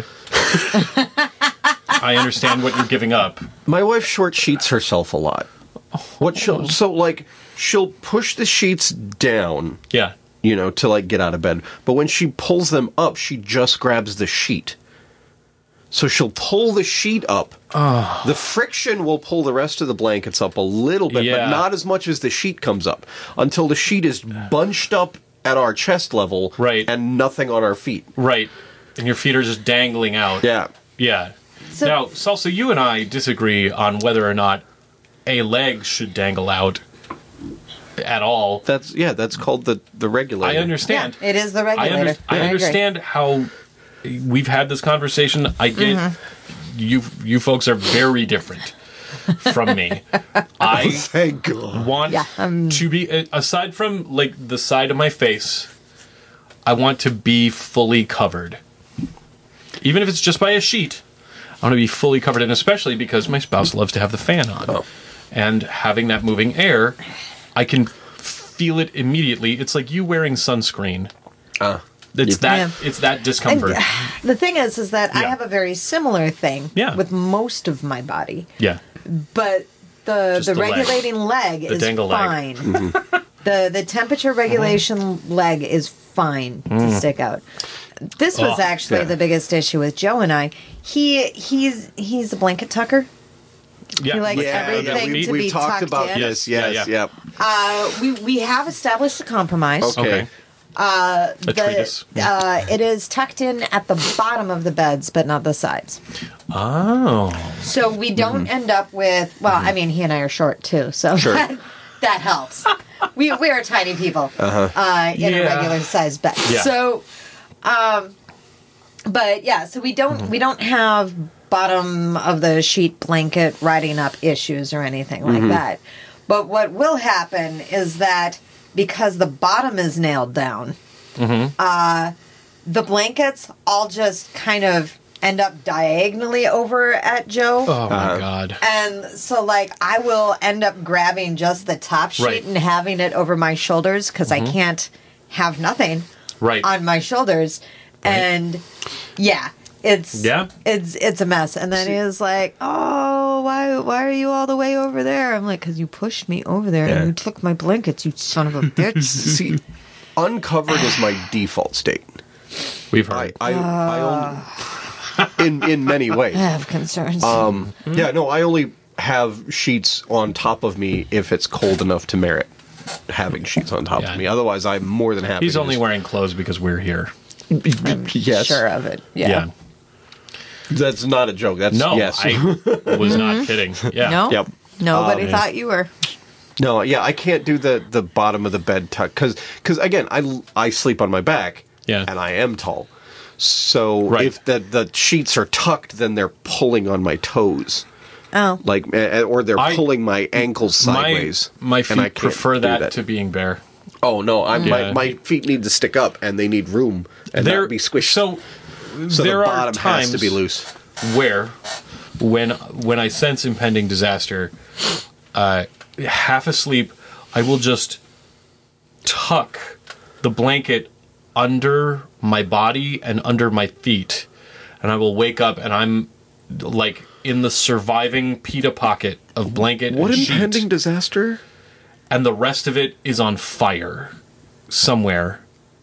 C: I understand what you're giving up.
B: My wife short sheets herself a lot. What she'll so like she'll push the sheets down,
C: Yeah.
B: you know, to like get out of bed. But when she pulls them up, she just grabs the sheet. So she'll pull the sheet up.
C: Oh.
B: The friction will pull the rest of the blankets up a little bit,
C: Yeah.
B: but not as much as the sheet comes up until the sheet is bunched up at our chest level,
C: Right.
B: and nothing on our feet.
C: Right. And your feet are just dangling out.
B: Yeah.
C: Yeah.
A: So-
C: now, Salsa, you and I disagree on whether or not a leg should dangle out at all.
B: That's yeah, that's called the the regulator.
C: I understand.
A: Yeah, it is the
C: I,
A: regulator.
C: under- I
A: agree.
C: understand how we've had this conversation. I get
A: Mm-hmm.
C: you. You folks are very different from me. I
B: Thank God.
C: want
A: Yeah, um,
C: to be aside from like the side of my face. I want to be fully covered, even if it's just by a sheet. I want to be fully covered, and especially because my spouse loves to have the fan on,
B: Oh.
C: and having that moving air, I can feel it immediately. It's like you wearing sunscreen.
B: Uh,
C: It's that.
A: Yeah.
C: It's that
A: And
C: discomfort.
A: the thing is, is that I
C: Yeah.
A: have a very similar thing
C: Yeah.
A: with most of my body,
C: yeah.
A: but the
C: Just
A: the,
C: the leg.
A: regulating leg,
C: The
A: is
C: dangle leg.
A: fine. The the temperature regulation uh-huh. leg is fine mm. to stick out. This was oh, actually yeah. the biggest issue with Joe and I. He he's he's a blanket tucker.
C: Yeah,
A: he likes
B: yeah,
A: everything
B: yeah. We,
A: to
B: we
A: be
B: talked
A: tucked
B: about
A: in.
B: this. Yes,
C: yeah,
B: yeah.
C: yeah.
A: Uh, we we have established a compromise.
B: Okay. okay.
A: Uh,
C: a treatise.
A: The, uh, it is tucked in at the bottom of the beds, but not the sides.
C: Oh.
A: So we don't mm-hmm. end up with. Well, mm-hmm. I mean, he and I are short too, so
B: sure.
A: that, that helps. We we are tiny people uh-huh. uh, in yeah. a regular sized bed.
C: Yeah.
A: So, um, but yeah, so we don't mm-hmm. we don't have bottom of the sheet blanket riding up issues or anything like mm-hmm. that. But what will happen is that because the bottom is nailed down, mm-hmm. uh, the blankets all just kind of end up diagonally over at Joe.
C: Oh, my uh, God.
A: And so, like, I will end up grabbing just the top sheet right. and having it over my shoulders because mm-hmm. I can't have nothing
C: right.
A: on my shoulders. Right. And, yeah. It's yeah. it's it's a mess. And then he was like, oh, why why are you all the way over there? I'm like, because you pushed me over there yeah. and you took my blankets, you son of a bitch.
B: See, uncovered is my default state.
C: We've heard.
B: I, I, uh, I only, in, in many ways.
A: I have concerns.
B: Um, mm-hmm. Yeah, no, I only have sheets on top of me if it's cold enough to merit having sheets on top yeah. of me. Otherwise, I'm more than happy.
C: He's only
B: just...
C: wearing clothes because we're here.
A: I'm
B: yes.
A: sure of it. Yeah. yeah.
B: That's not a joke. That's
C: no,
B: yes.
C: I was not kidding. Yeah.
A: No?
B: Yep.
A: Nobody
B: um,
A: thought you were.
B: No, yeah, I can't do the, the bottom of the bed tuck because because again, I, I sleep on my back.
C: Yeah.
B: And I am tall, so
C: right.
B: if the the sheets are tucked, then they're pulling on my toes.
A: Oh.
B: Like or they're I, pulling my ankles sideways.
C: My, my feet and I prefer that, that to being bare.
B: Oh no, I'm, yeah. my my feet need to stick up and they need room and
C: they're,
B: not be squished.
C: So.
B: So
C: there
B: the bottom
C: are times
B: has to be loose.
C: Where, when when I sense impending disaster, uh, half asleep, I will just tuck the blanket under my body and under my feet, and I will wake up and I'm like in the surviving pita pocket of blanket.
B: What
C: and
B: impending
C: sheet,
B: disaster?
C: And the rest of it is on fire somewhere.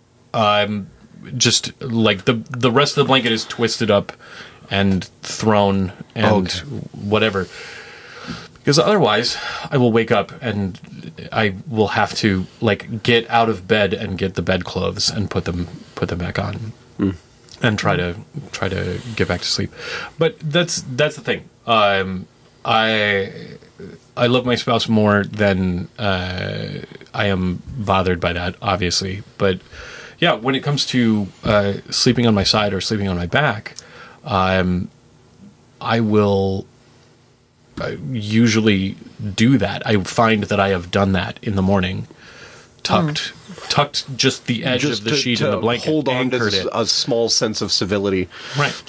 C: Um. Just like the the rest of the blanket is twisted up and thrown and okay. whatever. Because otherwise, I will wake up and I will have to like get out of bed and get the bedclothes and put them put them back on mm. and try to try to get back to sleep. But that's that's the thing. Um, I I love my spouse more than uh, I am bothered by that, obviously, but. Yeah, when it comes to uh, sleeping on my side or sleeping on my back, um, I will uh, usually do that. I find that I have done that in the morning, tucked, mm. tucked just the edge just of the to, sheet
B: to
C: in the blanket,
B: hold on to
C: it.
B: a small sense of civility.
C: Right.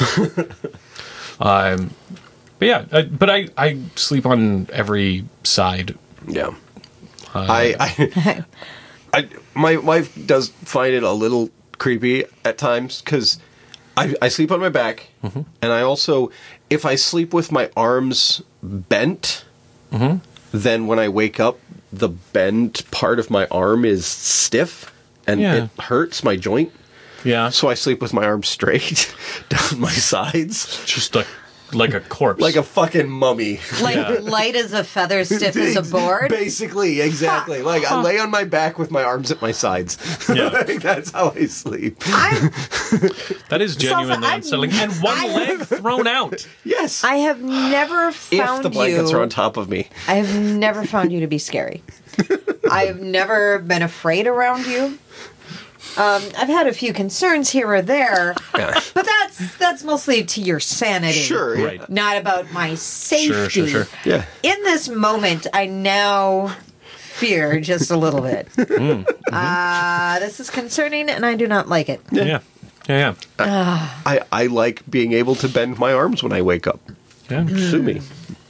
C: um, but yeah, I, but I, I sleep on every side.
B: Yeah. Uh, I. I I, my wife does find it a little creepy at times because I, I sleep on my back, mm-hmm. and I also, if I sleep with my arms bent, mm-hmm. then when I wake up, the bent part of my arm is stiff, and yeah. it hurts my joint.
C: Yeah.
B: So I sleep with my arms straight down my sides.
C: Just like like a corpse.
B: Like a fucking mummy.
A: Like yeah. light as a feather, stiff as a board?
B: Basically, exactly. Like I lay on my back with my arms at my sides. Yeah. Like, that's how I sleep.
A: I'm,
C: that is genuinely also, unsettling. And one I, leg thrown out.
B: Yes.
A: I have never found
B: If the blankets
A: you,
B: are on top of me.
A: I have never found you to be scary. I have never been afraid around you. Um, I've had a few concerns here or there,
B: yeah.
A: but that's that's mostly to your sanity,
B: sure,
C: yeah. right?
A: Not about my safety.
C: Sure, sure, sure.
B: Yeah.
A: In this moment, I now fear just a little bit. Mm. Mm-hmm. Uh, this is concerning, and I do not like it.
C: Yeah, yeah, yeah. yeah.
B: I, I I like being able to bend my arms when I wake up.
C: Yeah,
B: sue me.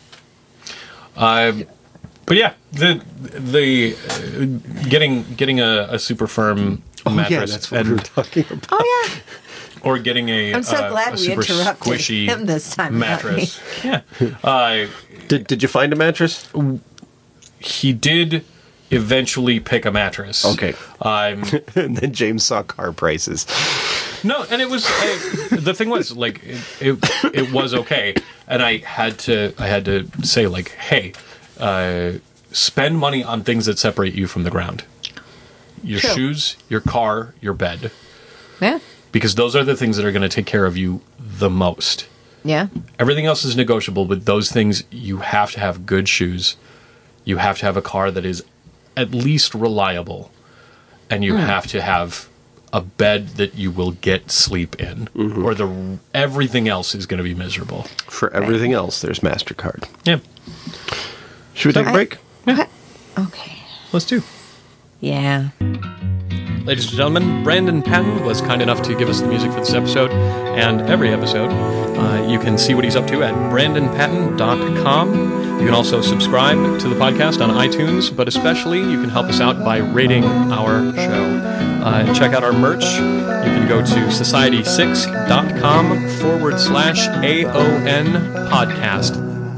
C: Uh, but yeah, the the uh, getting getting a, a super firm.
B: Oh,
C: mattress
B: yeah, that's what
C: and,
B: we were talking about.
A: Oh, yeah.
C: Or getting a
A: I'm so
C: uh,
A: glad
C: a
A: we
C: super
A: interrupted
C: squishy
A: him this time.
C: mattress. Yeah. Uh,
B: did Did you find a mattress?
C: He did eventually pick a mattress.
B: Okay.
C: Um,
B: And then James saw car prices.
C: no, and it was I, the thing was like it, it it was okay, and I had to I had to say like, hey, uh, spend money on things that separate you from the ground. Your
A: True.
C: shoes, your car, your bed.
A: Yeah.
C: Because those are the things that are going to take care of you the most.
A: Yeah.
C: Everything else is negotiable, but those things, you have to have good shoes. You have to have a car that is at least reliable. And you
A: Mm.
C: have to have a bed that you will get sleep in.
B: Mm-hmm.
C: Or the everything else is going to be miserable.
B: For everything else, there's MasterCard.
C: Yeah.
B: Should we take a
A: I-
B: break?
A: Okay. Okay.
C: Let's do.
A: Yeah.
C: Ladies and gentlemen, Brandon Patton was kind enough to give us the music for this episode and every episode. Uh, you can see what he's up to at brandon patton dot com. You can also subscribe to the podcast on iTunes, but especially you can help us out by rating our show. Uh, check out our merch. You can go to society six dot com forward slash A O N podcast.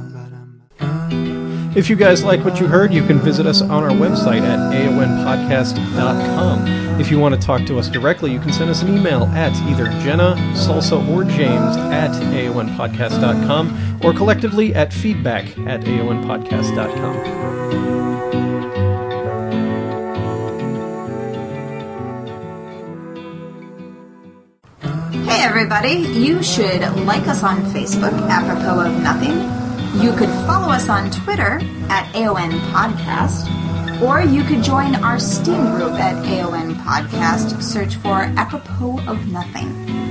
B: If you guys like what you heard, you can visit us on our website at A O N podcast dot com. If you want to talk to us directly, you can send us an email at either Jenna, Salsa, or James at A O N podcast dot com, or collectively at feedback at A O N podcast dot com.
D: Hey everybody, you should like us on Facebook, apropos of nothing. You could follow us on Twitter at A O N Podcast, or you could join our Steam group at A O N Podcast. Search for apropos of nothing.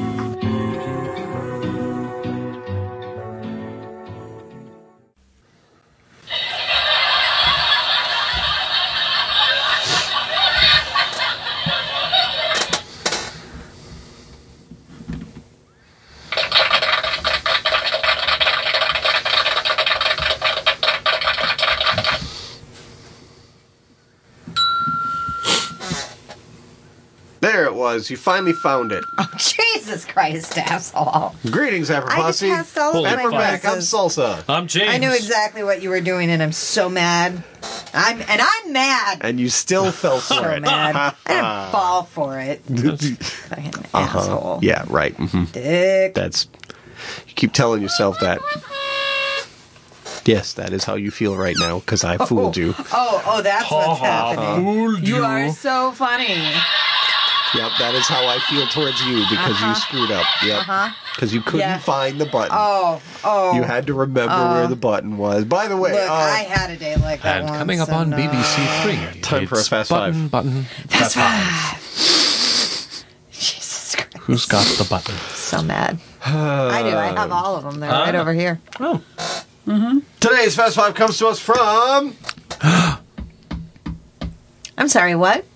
B: There it was. You finally found it.
A: Oh, Jesus Christ, asshole.
B: Greetings,
A: I
B: Apropos.
A: passed all
C: Holy
A: of
B: And
A: my
B: we're back. I'm
A: quizzes.
B: Salsa.
C: I'm James.
A: I knew exactly what you were doing, and I'm so mad. I'm and I'm mad.
B: And you still fell for
A: so
B: it.
A: mad. I didn't fall for it. Fucking asshole.
B: Yeah, right. hmm
A: Dick.
B: That's. You keep telling yourself that. Yes, that is how you feel right now, because I fooled you.
A: Oh, oh, that's what's happening.
C: Fooled
A: You
C: you.
A: are so funny.
B: Yep, that is how I feel towards you, because you screwed up. Yep. Because you couldn't
A: Yeah.
B: find the button.
A: Oh, oh.
B: You had to remember where the button was. By the way,
A: Look,
B: uh,
A: I had a day like that
C: And
A: once,
C: coming up on
A: and,
C: B B C
A: uh,
C: Three,
B: Time for a
C: it's
B: Fast
C: button,
B: Five.
C: Button,
A: Fast
C: Five.
A: Jesus Christ.
C: Who's got the button?
A: So mad. I do. I have all of them. They're right
C: Uh,
A: over here.
C: Oh,
B: today's Fast Five comes to us from.
A: I'm sorry, what?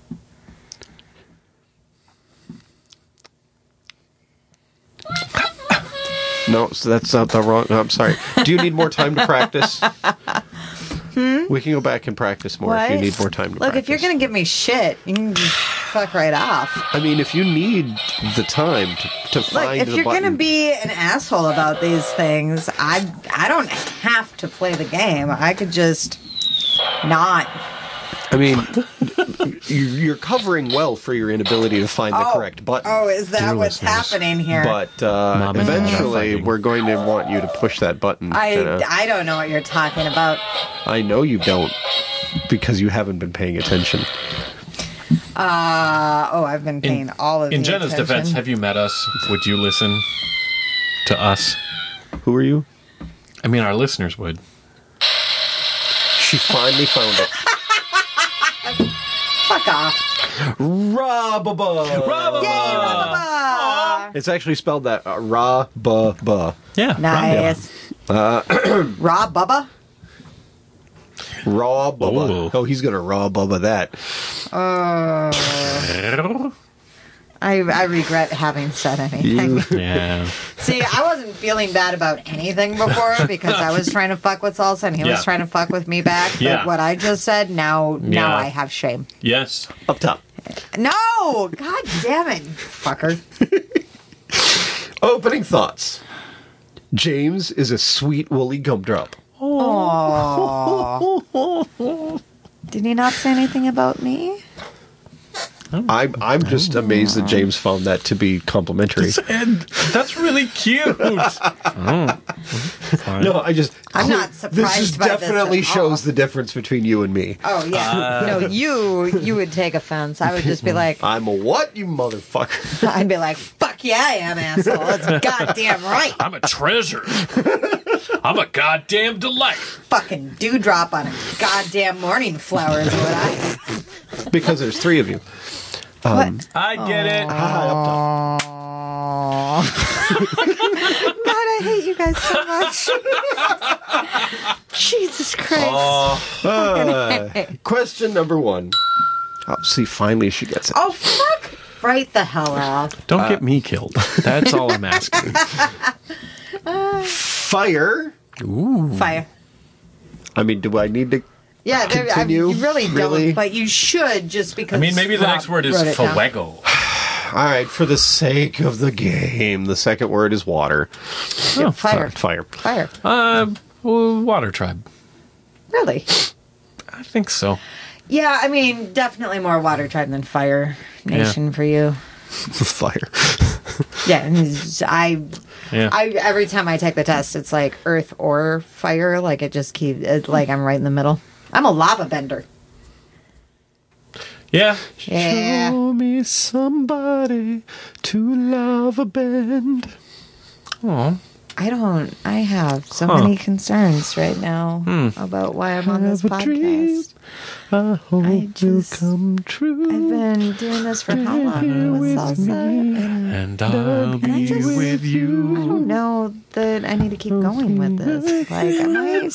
B: No, so that's not the wrong. No, I'm sorry. Do you need more time to practice? We can go back and practice more if you
A: What?
B: need more time to
A: Look,
B: practice.
A: if you're going to give me shit, you can just fuck right off.
B: I mean, if you need the time to, to
A: Look,
B: find
A: if
B: the
A: you're
B: button.
A: going to be an asshole about these things, I I don't have to play the game. I could just not.
B: I mean, you- you're covering well for your inability to find the
A: Oh.
B: correct button.
A: Oh, is that
C: Dear
A: what's
C: listeners.
A: happening here?
B: But uh,
C: Mom and Dad are
B: eventually,
C: fighting.
B: we're going to want you to push that button.
A: I
B: Jenna.
A: I don't know what you're talking about.
B: I know you don't, because you haven't been paying attention.
A: Uh, oh, I've been paying all of
C: in
A: the
C: Jenna's
A: attention.
C: defense, have you met us? Would you listen to us?
B: Who are you?
C: I mean, our listeners would.
B: She finally found it.
A: Fuck off.
B: Ra-ba-ba.
A: Yay, Rababa!
B: It's actually spelled that uh, ra-ba-ba.
C: Yeah.
A: Nice.
B: Uh,
A: Raw Bubba?
B: Raw bubba.
C: Oh.
B: Oh, he's gonna raw bubba that.
A: I, I regret having said anything.
B: You,
C: Yeah.
A: See, I wasn't feeling bad about anything before because I was trying to fuck with Salsa and he
C: Yeah.
A: was trying to fuck with me back. But
C: Yeah.
A: what I just said, now now
C: Yeah.
A: I have shame.
C: Yes.
B: up top.
A: No! God damn it, fucker.
B: Opening thoughts. James is a sweet woolly gumdrop.
A: Aww. Did he not say anything about me?
B: I'm I'm just amazed that James found that to be complimentary.
C: And that's really cute.
B: Oh. No, I just
A: I'm not
B: This
A: surprised
B: just
A: by this
B: definitely
A: at all.
B: shows the difference between you and me.
A: Oh yeah.
C: Uh,
A: no, you you would take offense. I would just be like,
B: I'm a what, you motherfucker?
A: I'd be like, fuck yeah, I am, asshole. That's goddamn right.
C: I'm a treasure. I'm a goddamn delight.
A: Fucking dewdrop on a goddamn morning flower is what I.
B: Because there's three of you.
A: What?
C: I get it.
B: Ah, up top.
A: God, I hate you guys so much. Jesus Christ.
B: Uh, question number one. Oh, see, finally she gets it.
A: Oh, fuck. Right the hell off.
C: Don't get me killed. That's all I'm asking.
B: Fire.
C: Ooh.
A: Fire.
B: I mean, do I need to...
A: Yeah, there, I,
B: Continue?
A: you really,
B: Really?
A: don't, but you should just because.
C: I mean, maybe the
A: Rob
C: next word is
A: wrote it down.
C: fuego.
B: All right, for the sake of the game, the second word is water.
A: Oh, fire.
B: Fire.
A: Fire.
C: Uh, well, water tribe.
A: Really?
C: I think so.
A: Yeah, I mean, definitely more water tribe than fire nation
C: Yeah.
A: for you.
B: Fire.
A: Yeah, and it's- I,
C: Yeah.
A: I every time I take the test, it's like earth or fire. Like it just keeps it, like I'm right in the middle. I'm a lava bender.
C: Yeah.
A: Yeah.
B: Show me somebody to love a bend.
C: Oh.
A: I don't. I have so
C: Huh.
A: many concerns right now
C: Hmm.
A: about why I'm on this
B: Have a dream.
A: podcast.
B: I hope
A: I
B: will
A: just-
B: come true.
A: I've been doing this for how long with salsa? And
C: And I'll be
A: just-
C: with
A: I
C: you.
A: don't know that I need to keep going with this. Like, I might.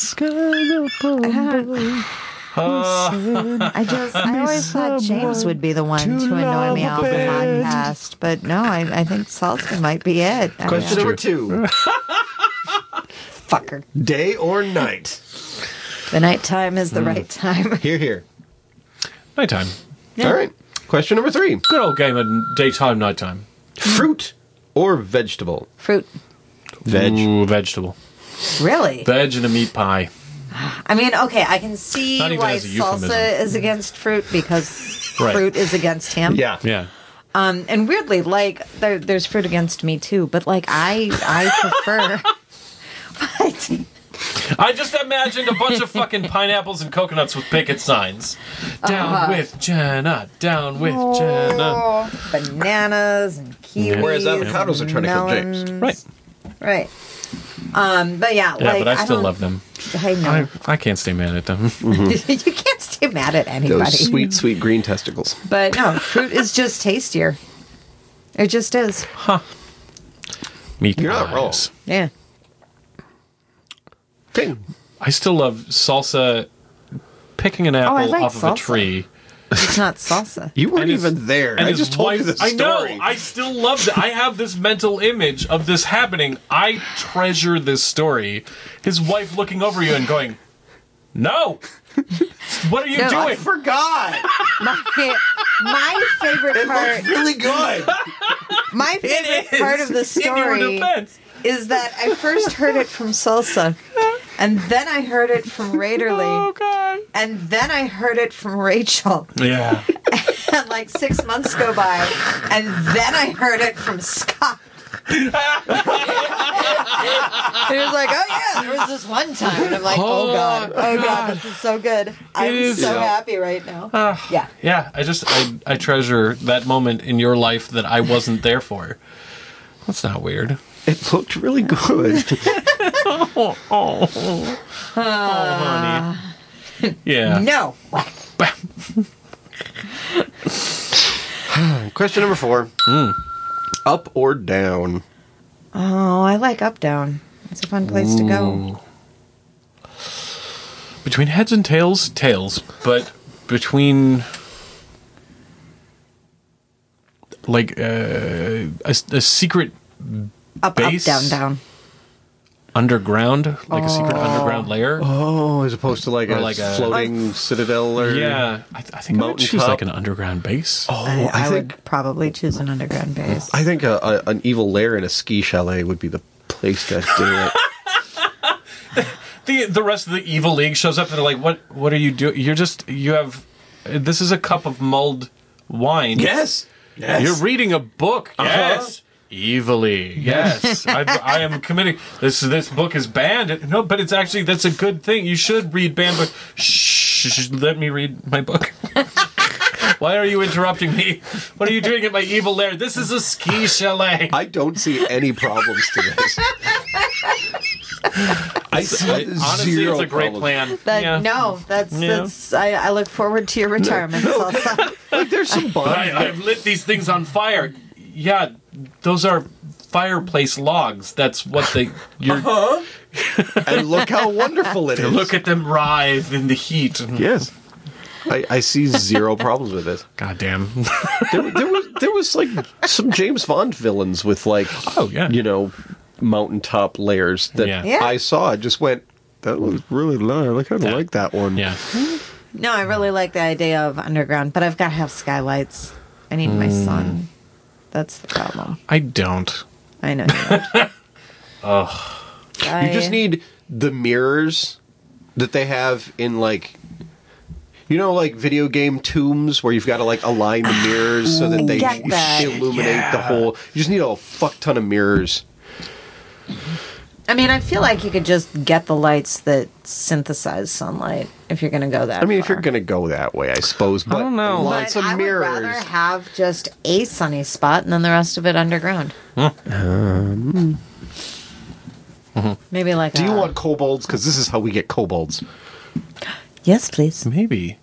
A: I just, I always thought James would be the one to annoy me off the podcast, but no, I, I think salsa might be it. I
B: Question
A: mean,
B: number two.
A: fucker.
B: Day or night?
A: The nighttime is the right time.
B: Here, here.
C: Nighttime.
A: Yeah.
B: All right. Question number three.
C: Good old game of daytime, nighttime.
B: Fruit or vegetable?
A: Fruit.
B: Veg.
C: Ooh, vegetable.
A: Really?
C: Veg and a meat pie.
A: I mean, okay, I can see
C: Not even
A: why
C: as a euphemism.
A: salsa is against fruit because
C: Right.
A: fruit is against him.
B: Yeah.
C: Yeah.
A: Um, and weirdly, like there, there's fruit against me too, but like I, I prefer. What?
C: I just imagined a bunch of fucking pineapples and coconuts with picket signs. Down
A: Uh-huh.
C: with Jenna. Down with Jenna.
A: Oh, bananas and kiwis.
B: Whereas avocados are trying to kill James.
A: melons.
C: Right.
A: Right. Um, but yeah,
C: Yeah,
A: like
C: but I still
A: don't-
C: love them.
A: I know.
C: I, I can't stay mad at them.
A: you can't stay mad at anybody.
B: Those sweet, sweet green testicles.
A: But no, fruit is just tastier. It just is.
C: Meat
B: You're not wrong.
C: pies.
A: Yeah.
B: Okay.
C: I still love salsa. Picking an apple
A: I like
C: off of a
A: salsa.
C: tree.
A: It's not salsa.
B: You weren't
C: And his-
B: even there.
C: and
B: I
C: his
B: just told you
C: wife-
B: the story.
C: I know. I still love it. I have this mental image of this happening. I treasure this story. His wife looking over you and going, "No, what are you
A: No, I
B: I
C: doing?"
B: forgot.
A: My, my favorite
B: It
A: part.
B: looks really good.
A: My favorite part of the
C: In your
A: story
C: defense.
A: is that I first heard it from Salsa, and then I heard it from Raiderly,
C: Oh God.
A: and then I heard it from Rachel.
C: Yeah.
A: And like six months go by, and then I heard it from Scott. He was like, "Oh yeah, there was this one time," and I'm like, "Oh,
C: Oh,
A: god, oh god,
C: God.
A: this is so good. I'm
C: is.
A: so
C: Yeah.
A: happy right now." yeah,
C: Yeah. I just I I treasure that moment in your life that I wasn't there for. That's not weird.
B: It looked really good.
C: Oh, oh, honey. Yeah.
A: no.
B: Question number four. Up or down?
A: Oh, I like Up Down. It's a fun place to go.
C: Between heads and tails, tails. But between like uh, a, a secret
A: Up,
C: Base?
A: up, down, down.
C: underground, like a secret underground layer.
B: Oh, as opposed to like
C: Or
B: a
C: like a-
B: floating citadel or...
C: Yeah, I, th- I think I would
B: Mountain
C: choose
B: top?
C: like an underground base.
B: Oh,
A: I,
B: I,
A: I
B: think
A: would probably choose an underground base.
B: I think a, a, an evil lair in a ski chalet would be the place to do it.
C: the the rest of the evil league shows up and they're like, "What? What are you doing? You're just you have this is a cup of mulled wine.
B: Yes. Yes.
C: You're reading a book.
B: Uh-huh.
C: Yes." Evilly, yes. I, I am committing. This this book is banned. No, but it's actually that's a good thing. You should read banned books. Shh, let me read my book. Why are you interrupting me? What are you doing at my evil lair? This is a ski chalet.
B: I don't see any problems to this. I see
C: I, honestly,
B: zero
C: it's a great
B: problems.
C: plan.
A: That,
C: yeah.
A: No, that's
C: Yeah.
A: that's. I, I look forward to your retirement. Salsa.
B: Like, there's some
C: But
B: bugs.
C: I, I've lit these things on fire. Yeah, those are fireplace logs. That's what they. You're,
B: Huh? And look how wonderful it is.
C: Look at them writhe in the heat.
B: Yes. I, I see zero problems with this.
C: God damn.
B: There, there was there was like some James Bond villains with like
C: Oh, yeah.
B: you know, mountaintop layers that
C: Yeah.
A: Yeah.
B: I saw. I just went, that was really low. I kind of
C: Yeah.
B: like that one.
C: Yeah.
A: No, I really like the idea of underground, but I've got to have skylights. I need my sun. That's the problem.
C: I don't.
A: I know. You don't.
C: Ugh.
A: I,
B: You just need the mirrors that they have in like, you know, like video game tombs where you've got to like align the mirrors so that they
A: Get that.
B: illuminate
C: Yeah.
B: the whole. You just need a fuck ton of mirrors.
A: I mean, I feel like you could just get the lights that synthesize sunlight if you're going to go that
B: I mean, if
A: far.
B: you're going to go that way, I suppose. But
C: don't know.
B: lots
A: But
B: of
A: I
B: mirrors.
A: would rather have just a sunny spot and then the rest of it underground.
B: Um,
A: Maybe like
B: do you
A: a-
B: want kobolds? Because this is how we get kobolds.
A: Yes, please.
C: Maybe.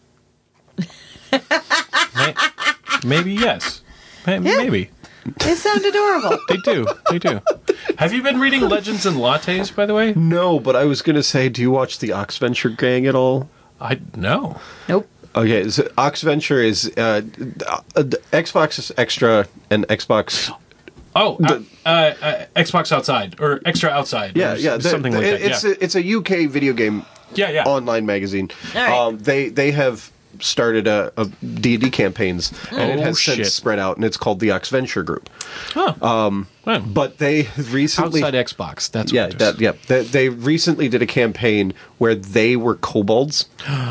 C: May- Maybe yes. May- Maybe.
A: They sound adorable.
C: They do. They do. Have you been reading Legends and Lattes, by the way?
B: No, but I was going to say, do you watch the Oxventure gang at all?
C: I no.
A: Nope.
B: Okay, so Oxventure is uh, uh, the Xbox Extra and Xbox.
C: Oh,
B: The-
C: uh, uh, uh, Xbox Outside or Extra Outside.
B: Yeah,
C: or
B: yeah,
C: s-
B: the-
C: something
B: the-
C: like that.
B: It's
C: Yeah.
B: a, it's a U K video game
C: yeah, yeah.
B: online magazine.
A: All right.
B: Um, they they have started a, a D and D campaigns, and it
C: Oh,
B: has since
C: shit.
B: spread out, and it's called the Oxventure Group.
C: Huh. Um,
B: But they recently,
C: outside Xbox. That's
B: yeah,
C: what it is.
B: that, yeah, they, they recently did a campaign where they were kobolds.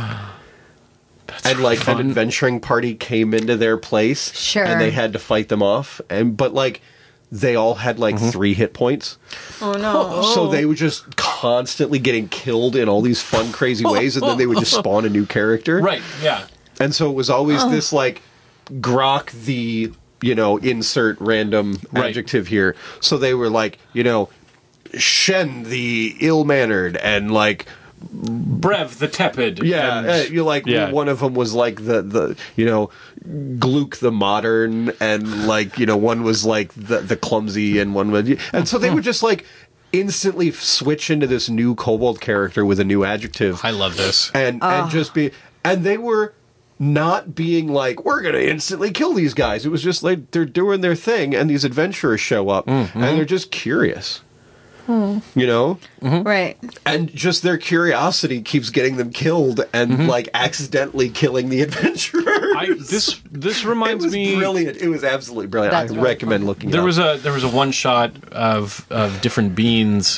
B: And like
C: fun.
B: an adventuring party came into their place,
A: Sure.
B: and they had to fight them off. And but like they all had like
C: Mm-hmm.
B: three hit points,
A: Oh no.
B: so they were just constantly getting killed in all these fun, crazy ways, and then they would just spawn a new character.
C: Right. Yeah.
B: And so it was always this like Grok the you know insert random
C: Right.
B: adjective here. So they were like you know Shen the ill mannered and like.
C: Brev the tepid.
B: Yeah,
C: and-
B: uh, you like
C: yeah.
B: one of them was like the the you know Gluck the modern, and like you know one was like the the clumsy, and one was and so they would just like instantly switch into this new kobold character with a new adjective
C: I love this.
B: and and just be and they were not being like we're gonna instantly kill these guys. It was just like they're doing their thing, and these adventurers show up, and they're just curious. You know,
A: Right.
B: and just their curiosity keeps getting them killed and like accidentally killing the adventurers.
C: I, this this
B: it
C: reminds
B: was
C: me.
B: brilliant. It was absolutely brilliant.
A: That's
B: I
A: really
B: recommend
A: fun.
B: looking.
C: There
B: it
C: was
B: up.
C: a there was a one shot of of different beans,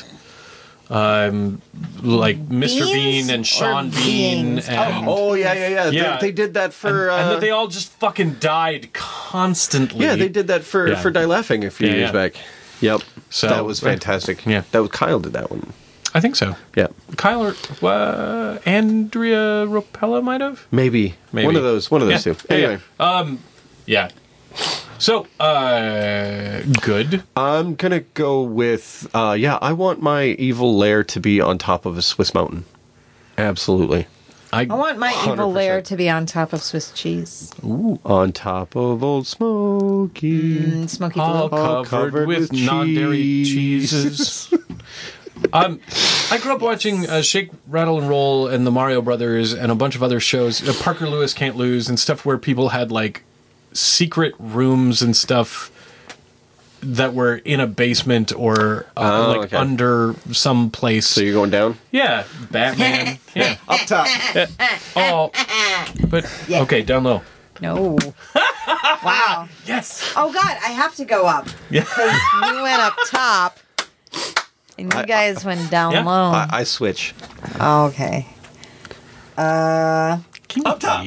C: um, like Mister
A: Beans
C: Bean and
A: or
C: Sean Bean,
A: beans?
C: and
B: Oh yeah, yeah, yeah.
C: Yeah.
B: They, they did that for.
C: and,
B: uh,
C: and that they all just fucking died constantly.
B: yeah, they did that for
C: Yeah.
B: for Die Laughing a few
C: Yeah,
B: years
C: yeah.
B: back. Yep.
C: So-
B: that was fantastic.
C: Yeah.
B: that was Kyle did that one.
C: I think so.
B: Yeah,
C: Kyle or uh, Andrea Ropella might have.
B: maybe,
C: Maybe.
B: one of those. One of those
C: Yeah,
B: two.
C: yeah,
B: Anyway,
C: yeah. Um, yeah. So, uh, good.
B: I'm gonna go with. Uh, yeah, I want my evil lair to be on top of a Swiss mountain. Absolutely.
C: I,
A: I want my
B: one hundred
A: evil lair
B: percent.
A: to be on top of Swiss cheese.
B: On top of Old Smoky.
A: And smoky
C: all
A: blue.
B: All
C: covered,
B: covered
C: with,
B: with
C: non-dairy
B: cheese.
C: cheeses. um, I grew up watching uh, Shake, Rattle, and Roll and the Mario Brothers and a bunch of other shows. Uh, Parker Lewis Can't Lose and stuff where people had like secret rooms and stuff that were in a basement or uh,
B: Oh,
C: like
B: okay.
C: under some place.
B: So you're going down?
C: Yeah, Batman. Yeah.
B: Up top.
C: Oh, but
A: Yeah.
C: okay, down low.
A: No. Wow.
C: Yes.
A: Oh God, I have to go up.
C: Yeah.
A: Because we went up top. And you
B: I-
A: guys went down
C: Yeah.
A: low.
B: I, I switch.
A: Okay. Uh.
C: Up top.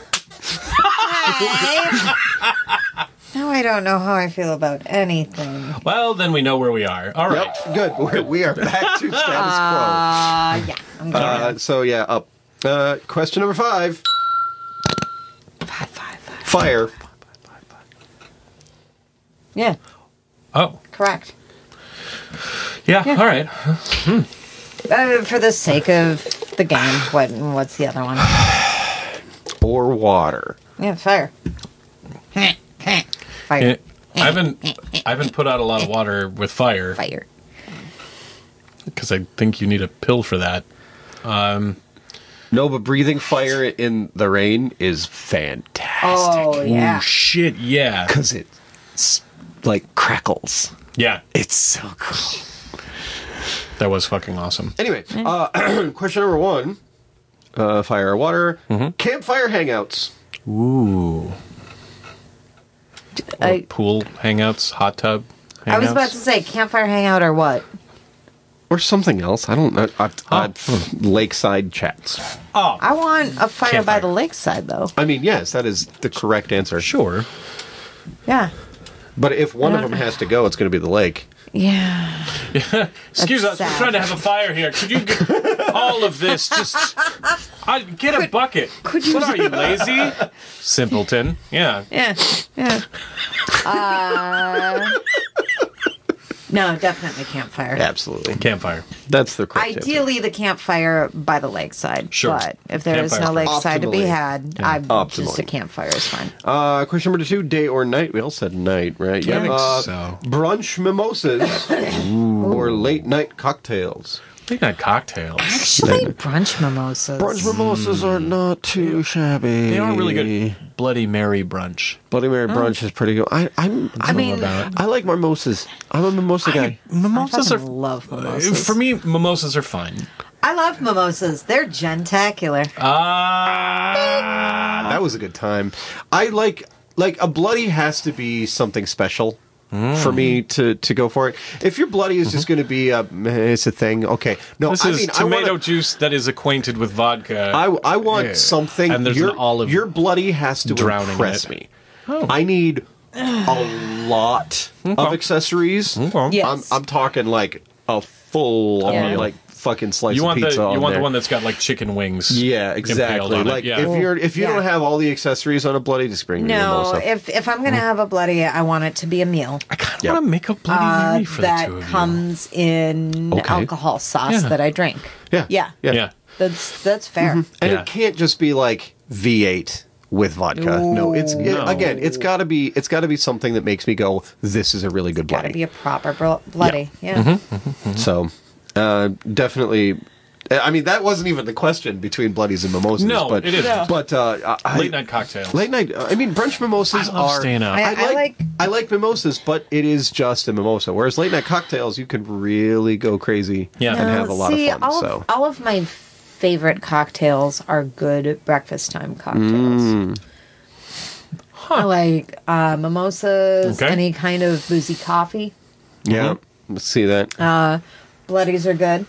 A: Now I don't know how I feel about anything.
C: Well, then we know where we are. All right.
B: Yep, good. We're, we are back to status
A: Uh, yeah. I'm
B: quo.
A: good.
B: Uh, so yeah, up. Uh, question number five.
A: Five, five, five.
B: Fire.
A: Yeah,
C: Oh,
A: correct.
C: yeah. All right.
A: Uh, for the sake of the game, what what's the other one?
B: Or water.
A: Yeah, fire. Fire.
C: Yeah, I haven't I haven't put out a lot of water with fire
A: Fire.
C: because I think you need a pill for that.
B: No, but breathing fire in the rain is fantastic.
A: Oh, yeah.
C: Ooh, shit. Yeah.
B: Because it s- like crackles.
C: Yeah.
B: It's so cool.
C: That was fucking awesome.
B: Anyway, uh, question number one. Uh, fire or water. Campfire hangouts.
C: Ooh. Or
A: I,
C: pool hangouts, hot tub. Hangouts.
A: I was about to say campfire hangout or what?
B: Or something else. I don't know. Uh, uh, lakeside chats.
C: Oh,
A: I want a fire
C: Campfire.
A: by the lakeside, though.
B: I mean, yes, that is the correct answer.
C: sure.
A: Yeah.
B: But if one of them has to go, it's going to be the lake.
A: Yeah.
C: Excuse us,
A: That's
C: we're
A: sad.
C: trying to have a fire here. Could you get all of this? Just I, get a bucket.
A: could you-
C: What are you, lazy? Simpleton. Yeah.
A: Yeah. Yeah. Uh, no, definitely campfire.
B: Absolutely.
C: Campfire.
B: That's the correct answer.
A: Ideally, the campfire by the lakeside.
C: Sure.
A: But if there is no
C: Campfire's fine.
A: lakeside to be
B: Optimally.
A: had, I'm just a
B: Optimally.
A: campfire is fine.
B: Uh, question number two, day or night? We all said night, right?
C: I think
B: Uh,
C: so.
B: Brunch mimosas or late night cocktails.
C: They got cocktails.
A: Actually, brunch mimosas.
B: Brunch mimosas are not too shabby.
C: They are really good. Bloody Mary brunch.
B: Bloody Mary brunch is pretty good. I I'm,
A: I mean,
C: about
B: I like mimosas. I'm a mimosa guy.
A: I
C: Mimosas are
A: fucking love mimosas.
C: for me. Mimosas are fine.
A: I love mimosas. They're gentacular.
C: Ah,
B: That was a good time. I like like a bloody has to be something special for me to, to go for it. If your bloody is just going to be a meh, it's a thing, okay. No,
C: this
B: I
C: is
B: mean
C: tomato
B: I wanna,
C: juice that is acquainted with vodka.
B: I, I want
C: Yeah.
B: something.
C: And there's
B: your,
C: an olive
B: your bloody has to
C: drowning
B: impress
C: in it.
B: me.
C: Oh.
B: I need a lot of accessories.
C: Okay.
A: Yes.
B: I'm, I'm talking like a full,
A: Yeah.
B: like fucking slice
C: You
B: of
C: want the
B: pizza.
C: you
B: on
C: want
B: there.
C: the one that's got like chicken wings.
B: Yeah,
C: impaled
B: exactly.
C: on it.
B: Like
C: yeah.
B: if you're if you
A: Yeah.
B: don't have all the accessories on a bloody, just bring me a
A: No,
B: mimosa.
A: if if I'm gonna have a bloody, I want it to be a meal
C: I kind of
B: Yep.
C: want to make a bloody
A: uh,
C: Mary for the
A: that
C: two of
A: comes in
B: Okay.
A: alcohol sauce
C: Yeah.
A: that I drink.
B: yeah,
A: Yeah,
B: yeah,
C: you. Yeah.
A: that's that's fair.
B: And
C: Yeah.
B: it can't just be like V eight with vodka. No, it's it,
C: No.
B: again, it's got to be it's got to be something that makes me go, this is a really good
A: Got to
B: bloody.
A: be a proper bro- bloody. Yeah.
B: So, uh, definitely. I mean, that wasn't even the question between bloodies and mimosas.
C: No,
B: but,
C: it isn't.
B: But uh, I,
C: Late night cocktails.
B: Late night. I mean, brunch mimosas
C: I love
B: are.
C: staying out.
B: I,
A: I- I
B: like,
A: like-
B: I like mimosas, but it is just a mimosa. Whereas late night cocktails, you can really go crazy
C: Yeah.
B: and have a lot
A: See,
B: of fun.
A: all
B: So
A: of, all of my favorite cocktails are good breakfast time cocktails.
B: Mm.
A: I like uh, mimosas,
C: Okay.
A: any kind of boozy coffee.
B: yeah, let's see that
A: Uh, bloodies are good.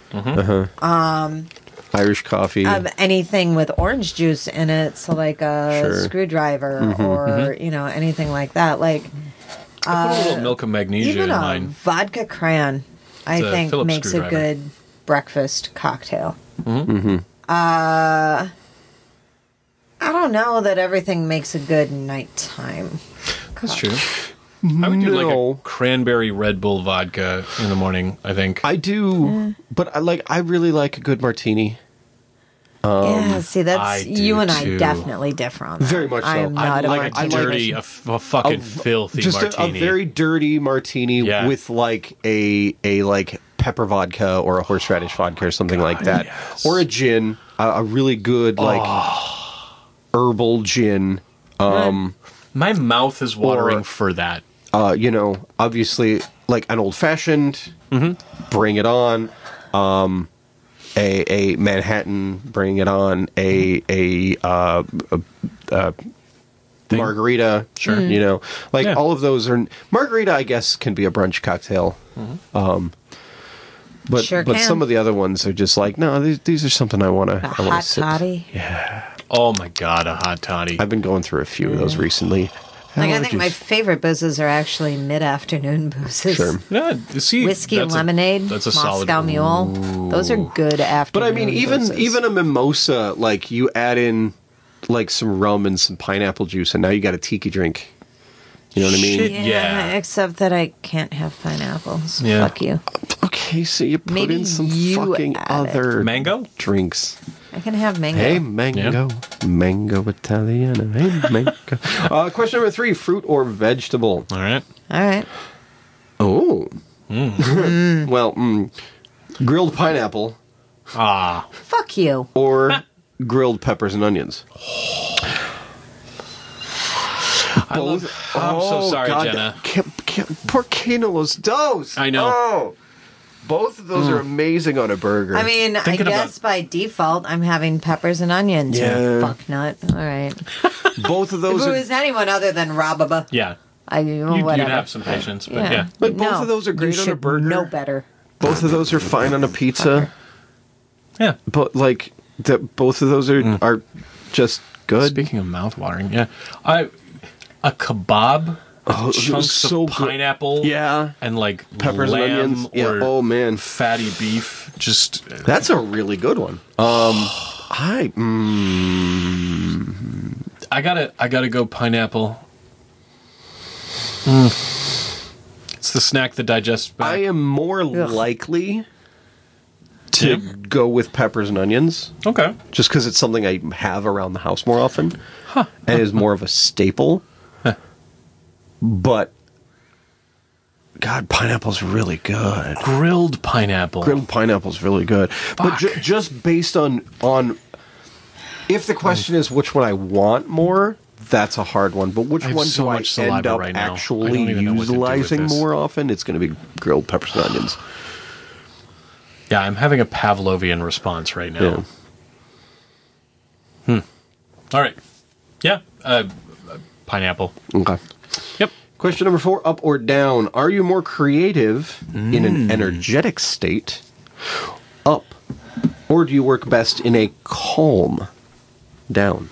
B: Irish coffee.
A: Um, anything with orange juice in it, so like a
B: Sure.
A: screwdriver or you know anything like that. Like
C: I put a little milk of magnesia
A: even
C: in
A: a
C: mine.
A: vodka crayon, I
C: It's a
A: think
C: Phillips
A: makes a
C: screwdriver.
A: good breakfast cocktail. Uh, I don't know that everything makes a good nighttime.
C: That's true. I would do like
B: No.
C: a cranberry Red Bull vodka in the morning. I think.
B: I do, but I like. I really like a good martini.
A: yeah, see, that's
C: I do
A: you and I
C: too.
A: definitely differ on that.
B: Very much so.
A: I'm
B: I
A: not a
C: like a
A: martini
C: dirty, a,
A: person.
C: f- a fucking filthy
B: Just a, a
C: martini.
B: very dirty martini
C: Yeah.
B: with like a a like pepper vodka or a horseradish vodka or something like that,
C: yes.
B: or a gin, a, a really good like herbal gin. Um,
C: My mouth is watering
B: Or-
C: for that.
B: uh, you know, obviously like an old fashioned.
C: Mm-hmm.
B: Bring it on. Um, a a Manhattan. Bring it on. A a, uh, a, a margarita.
C: Sure.
B: You know, like
C: Yeah.
B: all of those are margarita. I guess can be a brunch cocktail.
C: Mm-hmm.
B: Um, But
A: Sure
B: but
A: can.
B: some of the other ones are just like, no, these, these are something I want to.
A: A
B: I want
A: hot
B: to sit.
A: toddy.
C: Oh my god, a hot toddy.
B: I've been going through a few of those recently.
A: Like, I think my
B: Allergies.
A: favorite boozes are actually mid-afternoon boozes.
B: Sure.
C: Yeah, see,
A: Whiskey and
C: that's a-
A: lemonade,
C: that's a
A: Moscow
C: solid.
A: Mule. Those are good
B: But
A: afternoon
B: I mean, even
A: boozes.
B: even a mimosa, like you add in like some rum and some pineapple juice, and now you got a tiki drink. You know what I mean?
C: Shit.
A: Yeah,
C: Yeah.
A: except that I can't have pineapples.
C: Yeah.
A: Fuck you.
B: Okay, so you put
A: Maybe
B: in some
A: you
B: fucking
A: add it.
B: other
C: Mango?
B: drinks.
A: I can have mango.
B: Hey, mango, mango Italiano. Hey, mango. uh, question number three: fruit or vegetable?
C: All right.
A: All right.
B: Oh, well, mm, grilled pineapple
C: Ah,
A: Fuck you.
B: or grilled peppers and onions.
C: I love, I'm so sorry,
B: God,
C: Jenna.
B: Can't, can't, porcino los dos.
C: I know.
B: Oh, both of those are amazing on a burger.
A: I mean,
C: Thinking
A: I guess
C: about-
A: by default, I'm having peppers and onions. you
B: Yeah.
A: Fuck nut. All right.
B: both of
A: If
B: those
A: it
B: are.
A: was anyone other than Rababa,
C: Yeah.
A: I
C: You'd,
A: whatever.
C: you'd have some patience, but yeah.
B: But both
A: No,
B: of those are great
A: you
B: on a
A: should
B: burger.
A: know better.
B: Both of those are fine on a pizza.
C: Yeah.
B: But like, that both of those are
C: Mm.
B: are just good.
C: Speaking of mouth-watering, yeah. I a kebab,
B: Oh,
C: chunks
B: so
C: of
B: good.
C: pineapple,
B: Yeah.
C: and like
B: Peppers and
C: lamb
B: onions. Yeah.
C: or
B: Oh man,
C: fatty beef. Just
B: that's a really good one. Um, I mm,
C: I gotta I gotta go pineapple. Mm. It's the snack that digests back.
B: I am more likely to
C: Yeah.
B: go with peppers and onions,
C: Okay.
B: just because it's something I have around the house more often, and is more of a staple. But God, pineapple's really good.
C: Grilled pineapple.
B: Grilled pineapple's really good, but ju- just based on on if the question is which one I want more, that's a hard one. But which
C: I have
B: one
C: so
B: do I
C: much
B: end
C: saliva
B: up
C: right now. I don't
B: actually
C: even know what to do with
B: utilizing
C: this.
B: more often? It's going to be grilled peppers and onions.
C: Yeah, I'm having a Pavlovian response right now.
B: Yeah.
C: All right. Yeah. Uh, uh, pineapple.
B: Okay.
C: Yep.
B: Question number four: up or down? Are you more creative in an energetic state? Up, or do you work best in a calm? Down.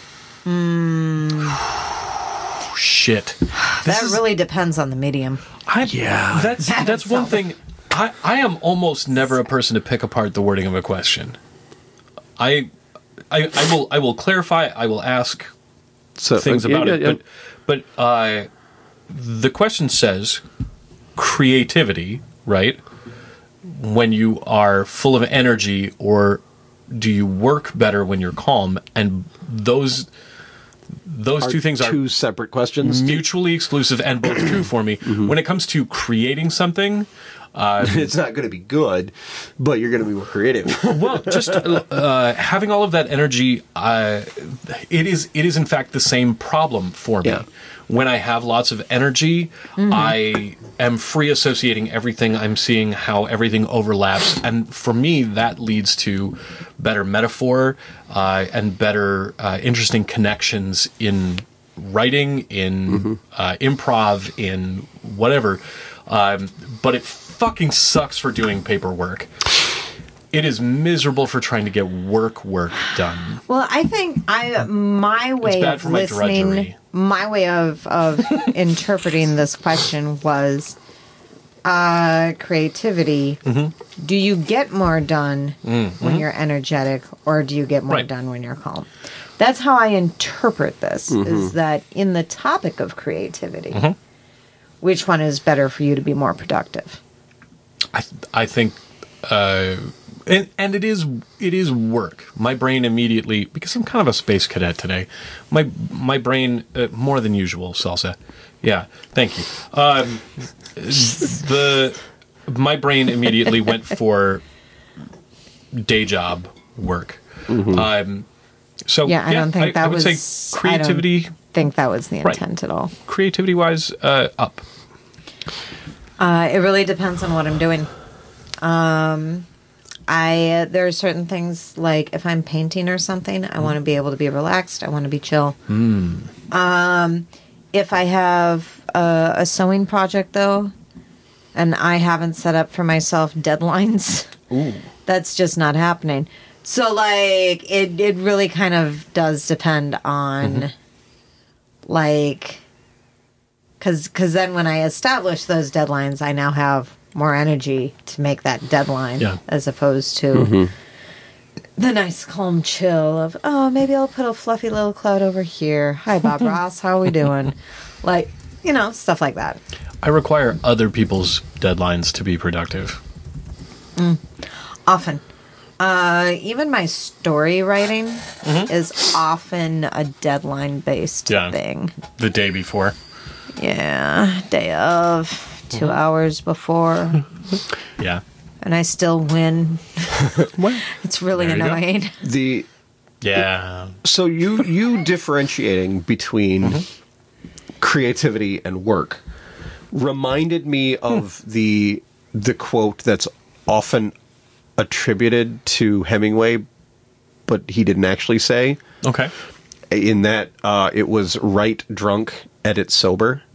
C: Oh, shit.
A: That
C: is-
A: really depends on the medium.
C: I,
B: Yeah.
C: That's
A: That
C: that's one
A: itself.
C: thing. I, I am almost never a person to pick apart the wording of a question. I I, I will I will clarify. I will ask
B: So
C: things
B: uh, yeah,
C: about
B: yeah,
C: it.
B: yeah.
C: But but uh, the question says creativity, right? When you are full of energy, or do you work better when you're calm? And those those
B: Are
C: two things are
B: two separate questions.
C: mutually exclusive and both true for me. When it comes to creating something,
B: It's not going to be good, but you're going to be more creative.
C: well, just uh, having all of that energy, uh, it is it is in fact the same problem for me.
B: Yeah.
C: When I have lots of energy, I am free associating everything. I'm seeing how everything overlaps, and for me, that leads to better metaphor uh, and better, uh, interesting connections in writing, in uh, improv, in whatever. Um, but it fucking sucks for doing paperwork. It is miserable for trying to get work work done.
A: Well, I think I my way
C: bad
A: of
C: for my
A: listening,
C: drudgery.
A: my way of of interpreting this question was uh, creativity.
C: Mm-hmm.
A: Do you get more done when you're energetic, or do you get more
C: Right.
A: done when you're calm? That's how I interpret this. Is that in the topic of creativity,
C: Mm-hmm.
A: which one is better for you to be more productive?
C: I th- I think, uh, and and it is it is work. My brain immediately, because I'm kind of a space cadet today. My my brain uh, more than usual. Salsa, yeah. Thank you. Um, the my brain immediately went for day job work. Um, so
A: Yeah, I don't think
C: I,
A: that
C: I would
A: was
C: say
A: I
C: creativity.
A: don't think that was the
C: Right.
A: intent at all.
C: Creativity wise, uh, up.
A: Uh, it really depends on what I'm doing. Um, I uh, there are certain things like if I'm painting or something, I want to be able to be relaxed. I want to be chill. Um, if I have a, a sewing project, though, and I haven't set up for myself deadlines.
C: Ooh.
A: That's just not happening. So, like, it, it really kind of does depend on, mm-hmm. like, because cause then when I establish those deadlines, I now have more energy to make that deadline
C: yeah.
A: as opposed to mm-hmm. the nice, calm chill of, oh, maybe I'll put a fluffy little cloud over here. Hi, Bob Ross. How are we doing? Like, you know, stuff like that.
C: I require other people's deadlines to be productive.
A: Mm. Often. Uh, even my story writing mm-hmm. is often a deadline-based
C: yeah.
A: thing.
C: The day before.
A: Yeah, day of, two mm-hmm. hours before.
C: Yeah.
A: And I still win.
B: Well,
A: it's really annoying.
B: Go. The
C: Yeah.
B: So you, you differentiating between mm-hmm. creativity and work reminded me of hmm. the the quote that's often attributed to Hemingway, but he didn't actually say.
C: Okay.
B: In that, uh, it was write drunk, edit sober.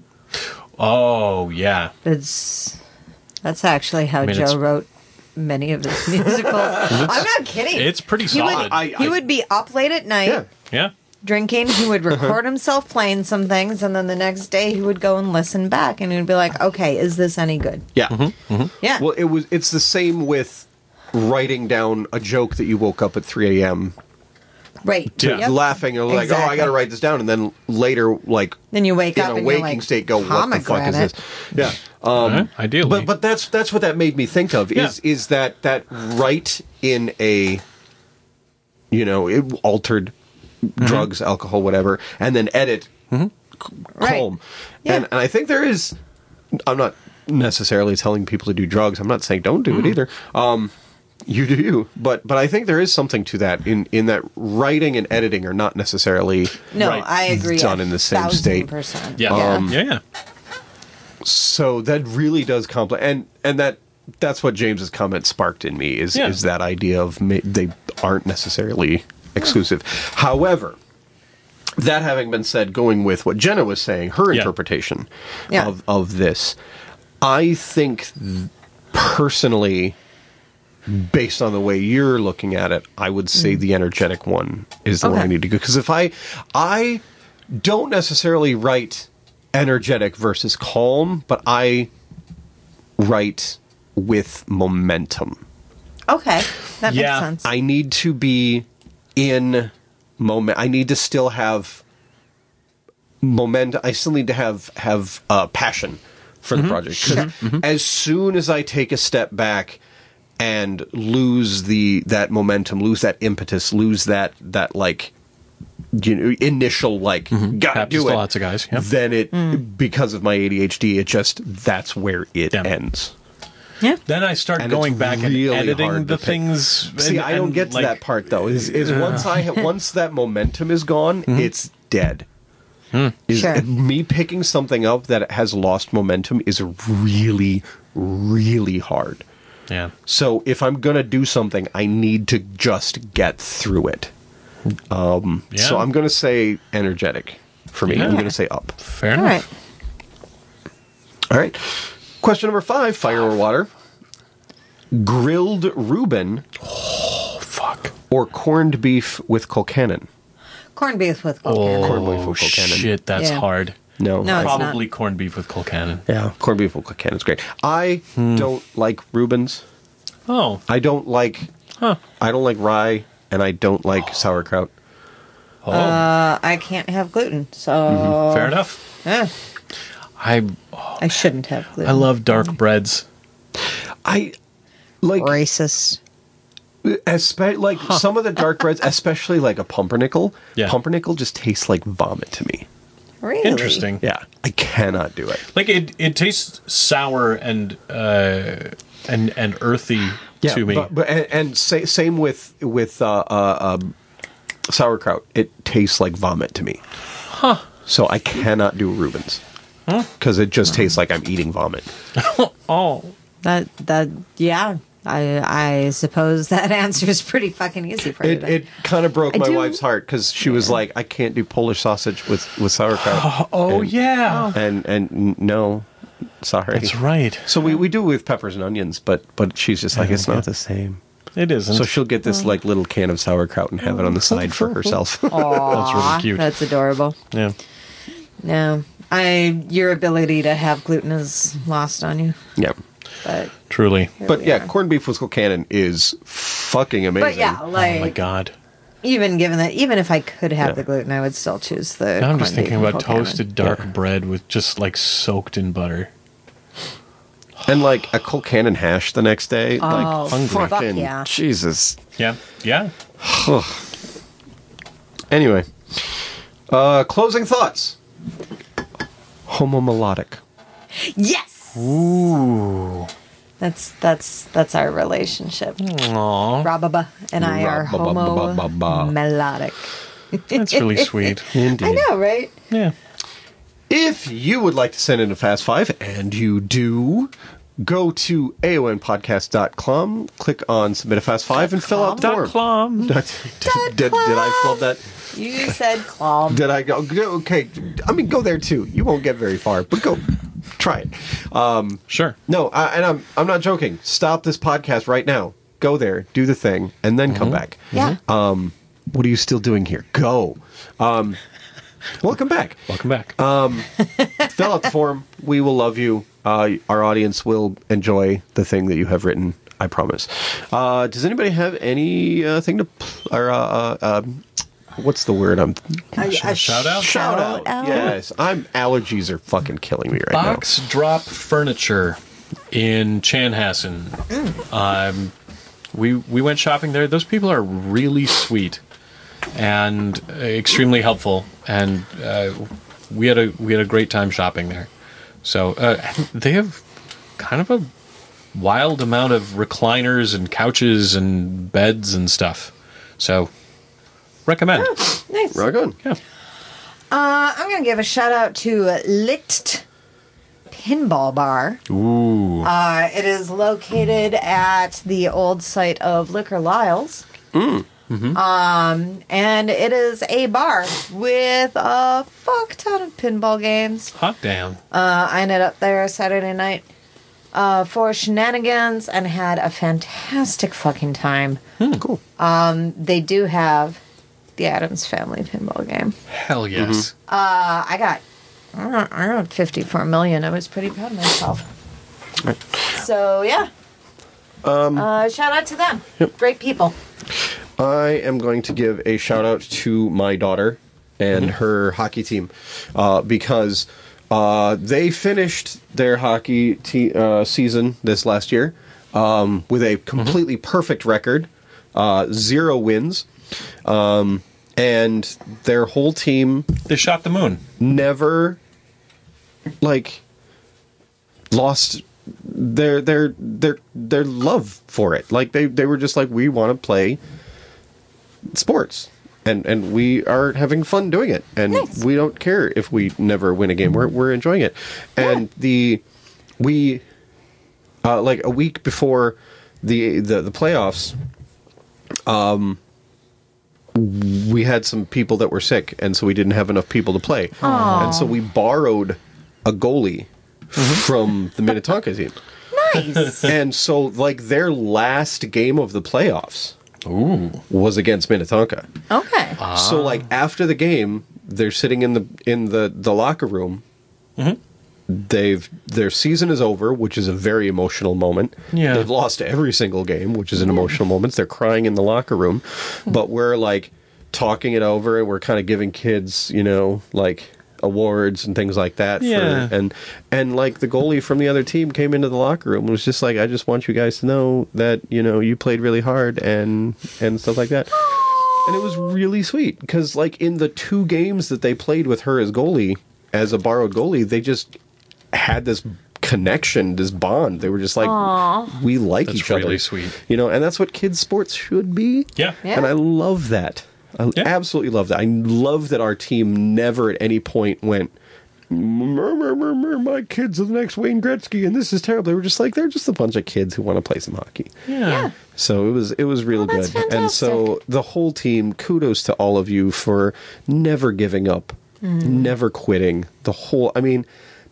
C: Oh, yeah.
A: It's that's actually how
C: I mean,
A: Joe wrote many of his musicals. I'm not kidding.
C: It's pretty
A: he
C: solid.
A: Would,
B: I, I,
A: he would be up late at night.
B: Yeah.
C: Yeah.
A: Drinking, he would record himself playing some things, and then the next day he would go and listen back, and he'd be like, "Okay, is this any good?"
B: Yeah, mm-hmm.
A: Mm-hmm. yeah.
B: Well, it was. It's the same with writing down a joke that you woke up at three a.m.
A: right,
B: to
A: yep.
B: laughing, and like, exactly. "Oh, I got to write this down," and then later, like,
A: then you wake
B: in
A: up
B: a
A: in
B: waking
A: like,
B: state, go, "What the fuck is this?" Yeah, um,
C: right. Ideally,
B: but but that's that's what that made me think of
C: yeah.
B: is is that that write in a, you know, it altered. Mm-hmm. Drugs, alcohol, whatever, and then edit, mm-hmm. c- calm.
A: Right. Yeah.
B: And, and I think there is, I'm not necessarily telling people to do drugs. I'm not saying don't do mm-hmm. it either. Um, you do you. But but I think there is something to that in, in that writing and editing are not necessarily
A: no,
C: right.
A: I agree
B: done in the same state.
A: Percent.
C: Yeah.
B: Um,
C: yeah, yeah.
B: So that really does complicate, and and that that's what James's comment sparked in me is
C: yeah.
B: is that idea of ma- they aren't necessarily exclusive. However, that having been said, going with what Jenna was saying, her
C: yeah.
B: interpretation
A: yeah.
B: of, of this, I think th- personally, based on the way you're looking at it, I would say mm. the energetic one is the
A: okay.
B: one I need to go. Because if I, I don't necessarily write energetic versus calm, but I write with momentum.
A: Okay, that
C: yeah.
A: makes sense.
B: I need to be in moment. I need to still have momentum. I still need to have have uh, passion for the mm-hmm. project.
A: Sure.
B: Mm-hmm. As soon as I take a step back and lose the that momentum, lose that impetus, lose that that like you know initial like mm-hmm. gotta
C: Happens
B: do
C: to
B: it,
C: lots of guys. Yep.
B: then it
A: mm.
B: because of my A D H D, it just that's where it
C: Damn.
B: ends.
A: Yeah.
C: Then I start
B: And
C: going
B: it's
C: back
B: really
C: and editing
B: hard
C: the
B: to pick.
C: things.
B: See,
C: and,
B: I don't
C: and,
B: get to
C: like,
B: that part though. Is is once I ha- once that momentum is gone, mm-hmm. it's dead.
C: Hmm.
B: Is
A: Sure.
B: me picking something up that has lost momentum is really, really hard.
C: Yeah.
B: So if I'm gonna do something, I need to just get through it. Um,
C: Yeah.
B: So I'm gonna say energetic for me.
C: Yeah.
B: I'm gonna say up.
C: Fair
A: All
C: enough.
A: right.
B: All right. Question number five: fire or water? Grilled Reuben.
C: Oh fuck.
B: Or corned beef with Colcannon.
A: Corned beef with
C: Oh
A: Colcannon.
B: Corned beef with Colcannon.
C: shit, that's
A: Yeah.
C: hard.
B: No,
A: No,
B: I-
A: it's
C: Probably
A: not.
C: corned beef with Colcannon.
B: yeah, corned beef with Colcannon is great. I
C: Hmm.
B: don't like Reubens.
C: Oh.
B: I don't like.
C: Huh.
B: I don't like rye, and I don't like sauerkraut.
C: Oh.
A: Uh, I can't have gluten, so
B: Mm-hmm.
C: Fair enough.
A: eh,
C: I
A: I shouldn't have gluten.
C: I love dark breads.
B: I like
A: racist.
B: espe- like some of the dark breads, especially like a pumpernickel.
C: Yeah.
B: Pumpernickel just tastes like vomit to me.
A: Really
C: Interesting.
B: Yeah, I cannot do it.
C: Like it, it tastes sour and uh, and and earthy
B: Yeah,
C: to me.
B: but, but and, and sa- same with with uh, uh, um, sauerkraut. It tastes like vomit to me.
C: Huh.
B: So I cannot do Reubens because it just tastes like I'm eating vomit.
C: Oh.
A: That that yeah. I I suppose that answer is pretty fucking easy for you.
B: It
A: then.
B: it kind of broke
A: I
B: my
A: do-
B: wife's heart because she was like, I can't do Polish sausage with with sauerkraut.
C: Oh
B: And-
C: yeah.
B: and and n- no, Sorry.
C: That's right.
B: So we, we do it with peppers and onions, but but she's just like,
C: Yeah,
B: it's
C: yeah.
B: not the same.
C: It isn't.
B: So she'll get this like little can of sauerkraut and have it on the side for herself.
A: Aw,
C: That's really cute.
A: That's adorable.
C: yeah.
A: No, I your ability to have gluten is lost on you,
B: Yeah.
A: but
C: Truly.
A: here
B: But
A: we
B: yeah,
A: are.
B: corned beef with Kilcannon is fucking amazing.
A: But yeah, like
C: Oh my god.
A: even given that, even if I could have
B: Yeah.
A: the gluten, I would still choose the.
C: Now I'm just
A: corned beef
C: thinking about
A: and Kilcannon.
C: toasted dark
B: Yeah.
C: bread with just like soaked in butter.
B: And like a Kilcannon hash the next day.
A: Oh,
B: like
C: hungry.
A: fuck
B: fucking
A: yeah.
B: Jesus.
C: Yeah. Yeah.
B: Anyway, uh, closing thoughts. Homomelodic.
A: Yes,
C: Ooh.
A: that's that's that's our relationship.
C: Aww.
A: Rababa and I are homo
B: Rabba-ba-ba-ba-ba.
A: melodic.
C: That's really sweet.
B: Indeed.
A: I know, right?
C: Yeah.
B: If you would like to send in a Fast Five, and you do, go to A O N podcast dot com, click on Submit a Fast Five, and fill out the
C: Dot
B: form.
C: clom.
B: did, did, did I flub that?
A: You said clom.
B: Did I go? go- Okay, I mean, go there too. You won't get very far, but go try it. Um,
C: Sure.
B: no, I, and I'm I'm not joking. Stop this podcast right now. Go there, do the thing, and then come back.
A: Yeah.
B: Um, what are you still doing here? Go. Um, welcome back.
C: Welcome back.
B: Fill out the form. We will love you. Uh, our audience will enjoy the thing that you have written. I promise. Uh, does anybody have any uh, thing to pl- or uh, uh, um, what's the word? I'm
A: A- a
C: shout out?
B: shout out. Yes, I'm allergies are fucking killing me right
C: Box Drop Furniture in Chanhassen. Um, we we went shopping there. Those people are really sweet and uh, extremely helpful, and uh, we had a we had a great time shopping there. So uh, they have kind of a wild amount of recliners and couches and beds and stuff. So recommend.
A: Nice.
B: now. Rock on.
C: Yeah.
A: Uh, I'm going to give a shout out to Licht Pinball Bar.
C: Ooh.
A: Uh, it is located at the old site of Liquor Lyles. Um, and it is a bar with a fuck ton of pinball games.
C: Hot damn.
A: Uh, I ended up there Saturday night uh, for shenanigans and had a fantastic fucking time.
B: Cool.
A: They do have the Addams Family pinball game.
C: Hell yes.
A: Uh, I got, I got, I got fifty-four million. I was pretty proud of myself. So, yeah. Um, uh, shout out to them. Great people.
B: I am going to give a shout out to my daughter and her hockey team uh, because uh, they finished their hockey te- uh, season this last year um, with a completely perfect record, uh, zero wins, um, and their whole team
C: They shot the moon.
B: never like lost their their their their love for it. Like they they were just like, we want to play sports, and and we are having fun doing it, and
A: Nice.
B: we don't care if we never win a game. We're we're enjoying it, and the we uh, like a week before the the the playoffs. Um. We had some people that were sick, and so we didn't have enough people to play. And so we borrowed a goalie from the Minnetonka team.
A: Nice.
B: And so, like, their last game of the playoffs
C: Ooh.
B: was against Minnetonka.
A: Okay.
B: So, like, after the game, they're sitting in the in the, the locker room. They've their season is over, which is a very emotional moment.
C: Yeah.
B: They've lost every single game, which is an emotional moment. They're crying in the locker room, but we're like talking it over, and we're kind of giving kids, you know, like awards and things like that.
C: Yeah.
B: For, and and like the goalie from the other team came into the locker room and was just like, I just want you guys to know that, you know, you played really hard and and stuff like that. And it was really sweet because, like, in the two games that they played with her as goalie, as a borrowed goalie, they just had this connection, this bond. They were just like, we like
C: That's
B: each other.
C: really sweet.
B: You know, and that's what kids' sports should be.
C: Yeah.
A: Yeah.
B: And I love that. I
C: Yeah.
B: absolutely love that. I love that our team never at any point went, "Mur, mur, mur, mur, my kids are the next Wayne Gretzky, and this is terrible." They were just like, they're just a bunch of kids who want to play some hockey.
C: Yeah.
A: Yeah.
B: So it was it was real
A: Oh, that's
B: good. And so the whole team, kudos to all of you for never giving up, never quitting. The whole I mean,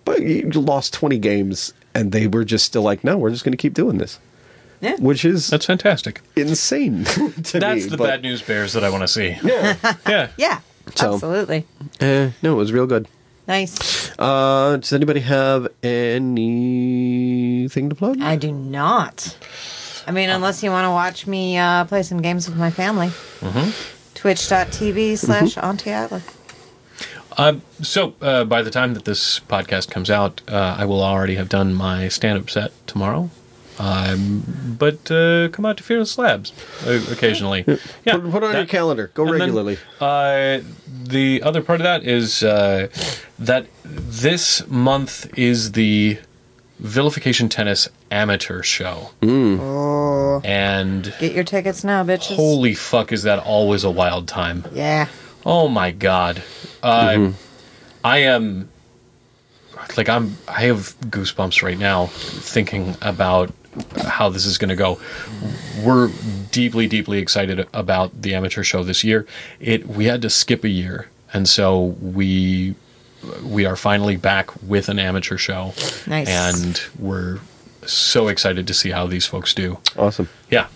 B: but you lost twenty games, and they were just still like, no, we're just going to keep doing this.
A: Yeah.
B: Which is
C: That's fantastic.
B: insane to
C: That's
B: me.
C: the
B: but,
C: bad news bears that I want to see.
B: Yeah.
C: Yeah.
A: Yeah,
B: So-
A: absolutely.
B: Eh, no, it was real good.
A: Nice.
B: Uh, does anybody have anything to plug?
A: I do not. I mean, unless you want to watch me uh, play some games with my family. Mm-hmm. Twitch.tv slash Auntie Isla.
C: Um, so, uh, by the time that this podcast comes out, uh, I will already have done my stand-up set tomorrow. Um, but uh, come out to Fearless Labs uh, occasionally. Yeah,
B: Put, put it on
C: that-
B: your calendar. Go
C: and then,
B: regularly.
C: uh, the other part of that is uh, that this month is the Vilification Tennis Amateur Show.
A: Oh.
C: And
A: Get your tickets now, bitches.
C: holy fuck, is that always a wild time.
A: Yeah.
C: Oh my god. Uh,
B: Mm-hmm.
C: I am like I'm I have goosebumps right now thinking about how this is going to go. We're deeply deeply excited about the amateur show this year. It we had to skip a year, and so we we are finally back with an amateur show.
A: Nice.
C: And we're so excited to see how these folks do.
B: Awesome.
C: Yeah.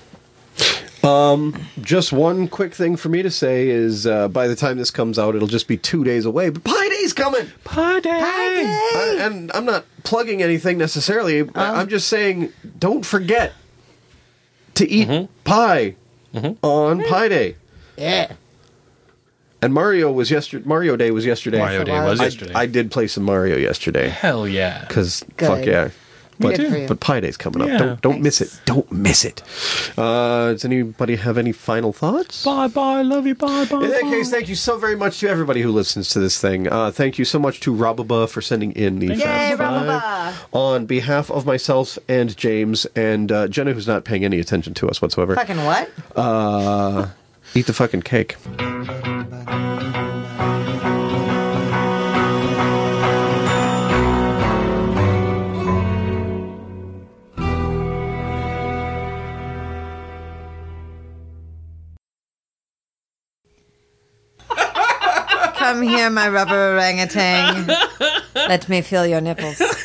B: Just one quick thing for me to say is uh, by the time this comes out, it'll just be two days away. But Pi Day's coming!
C: Pi Day!
B: I, and I'm not plugging anything necessarily.
A: Oh.
B: I'm just saying, don't forget to eat
C: Mm-hmm.
B: pie on Pi Day.
A: Yeah.
B: And Mario was yesterday. Mario Day was yesterday.
C: Mario Day was
B: I,
C: yesterday.
B: I did play some Mario yesterday
C: Hell yeah.
B: because
A: Good.
B: fuck yeah. But
A: Good for you.
B: but Pi Day's coming up.
C: Yeah.
B: Don't don't miss
A: Nice.
B: it. Don't miss it. Uh, does anybody have any final thoughts?
C: Bye bye, love you, bye bye.
B: In that
C: bye.
B: case, thank you so very much to everybody who listens to this thing. Uh, thank you so much to Rababa for sending in the
A: Yay,
B: Fast Five.
A: Rababa.
B: On behalf of myself and James and uh, Jenna, who's not paying any attention to us whatsoever.
A: Fucking what?
B: Uh, eat the fucking cake.
A: Come here, my rubber orangutan. Let me feel your nipples.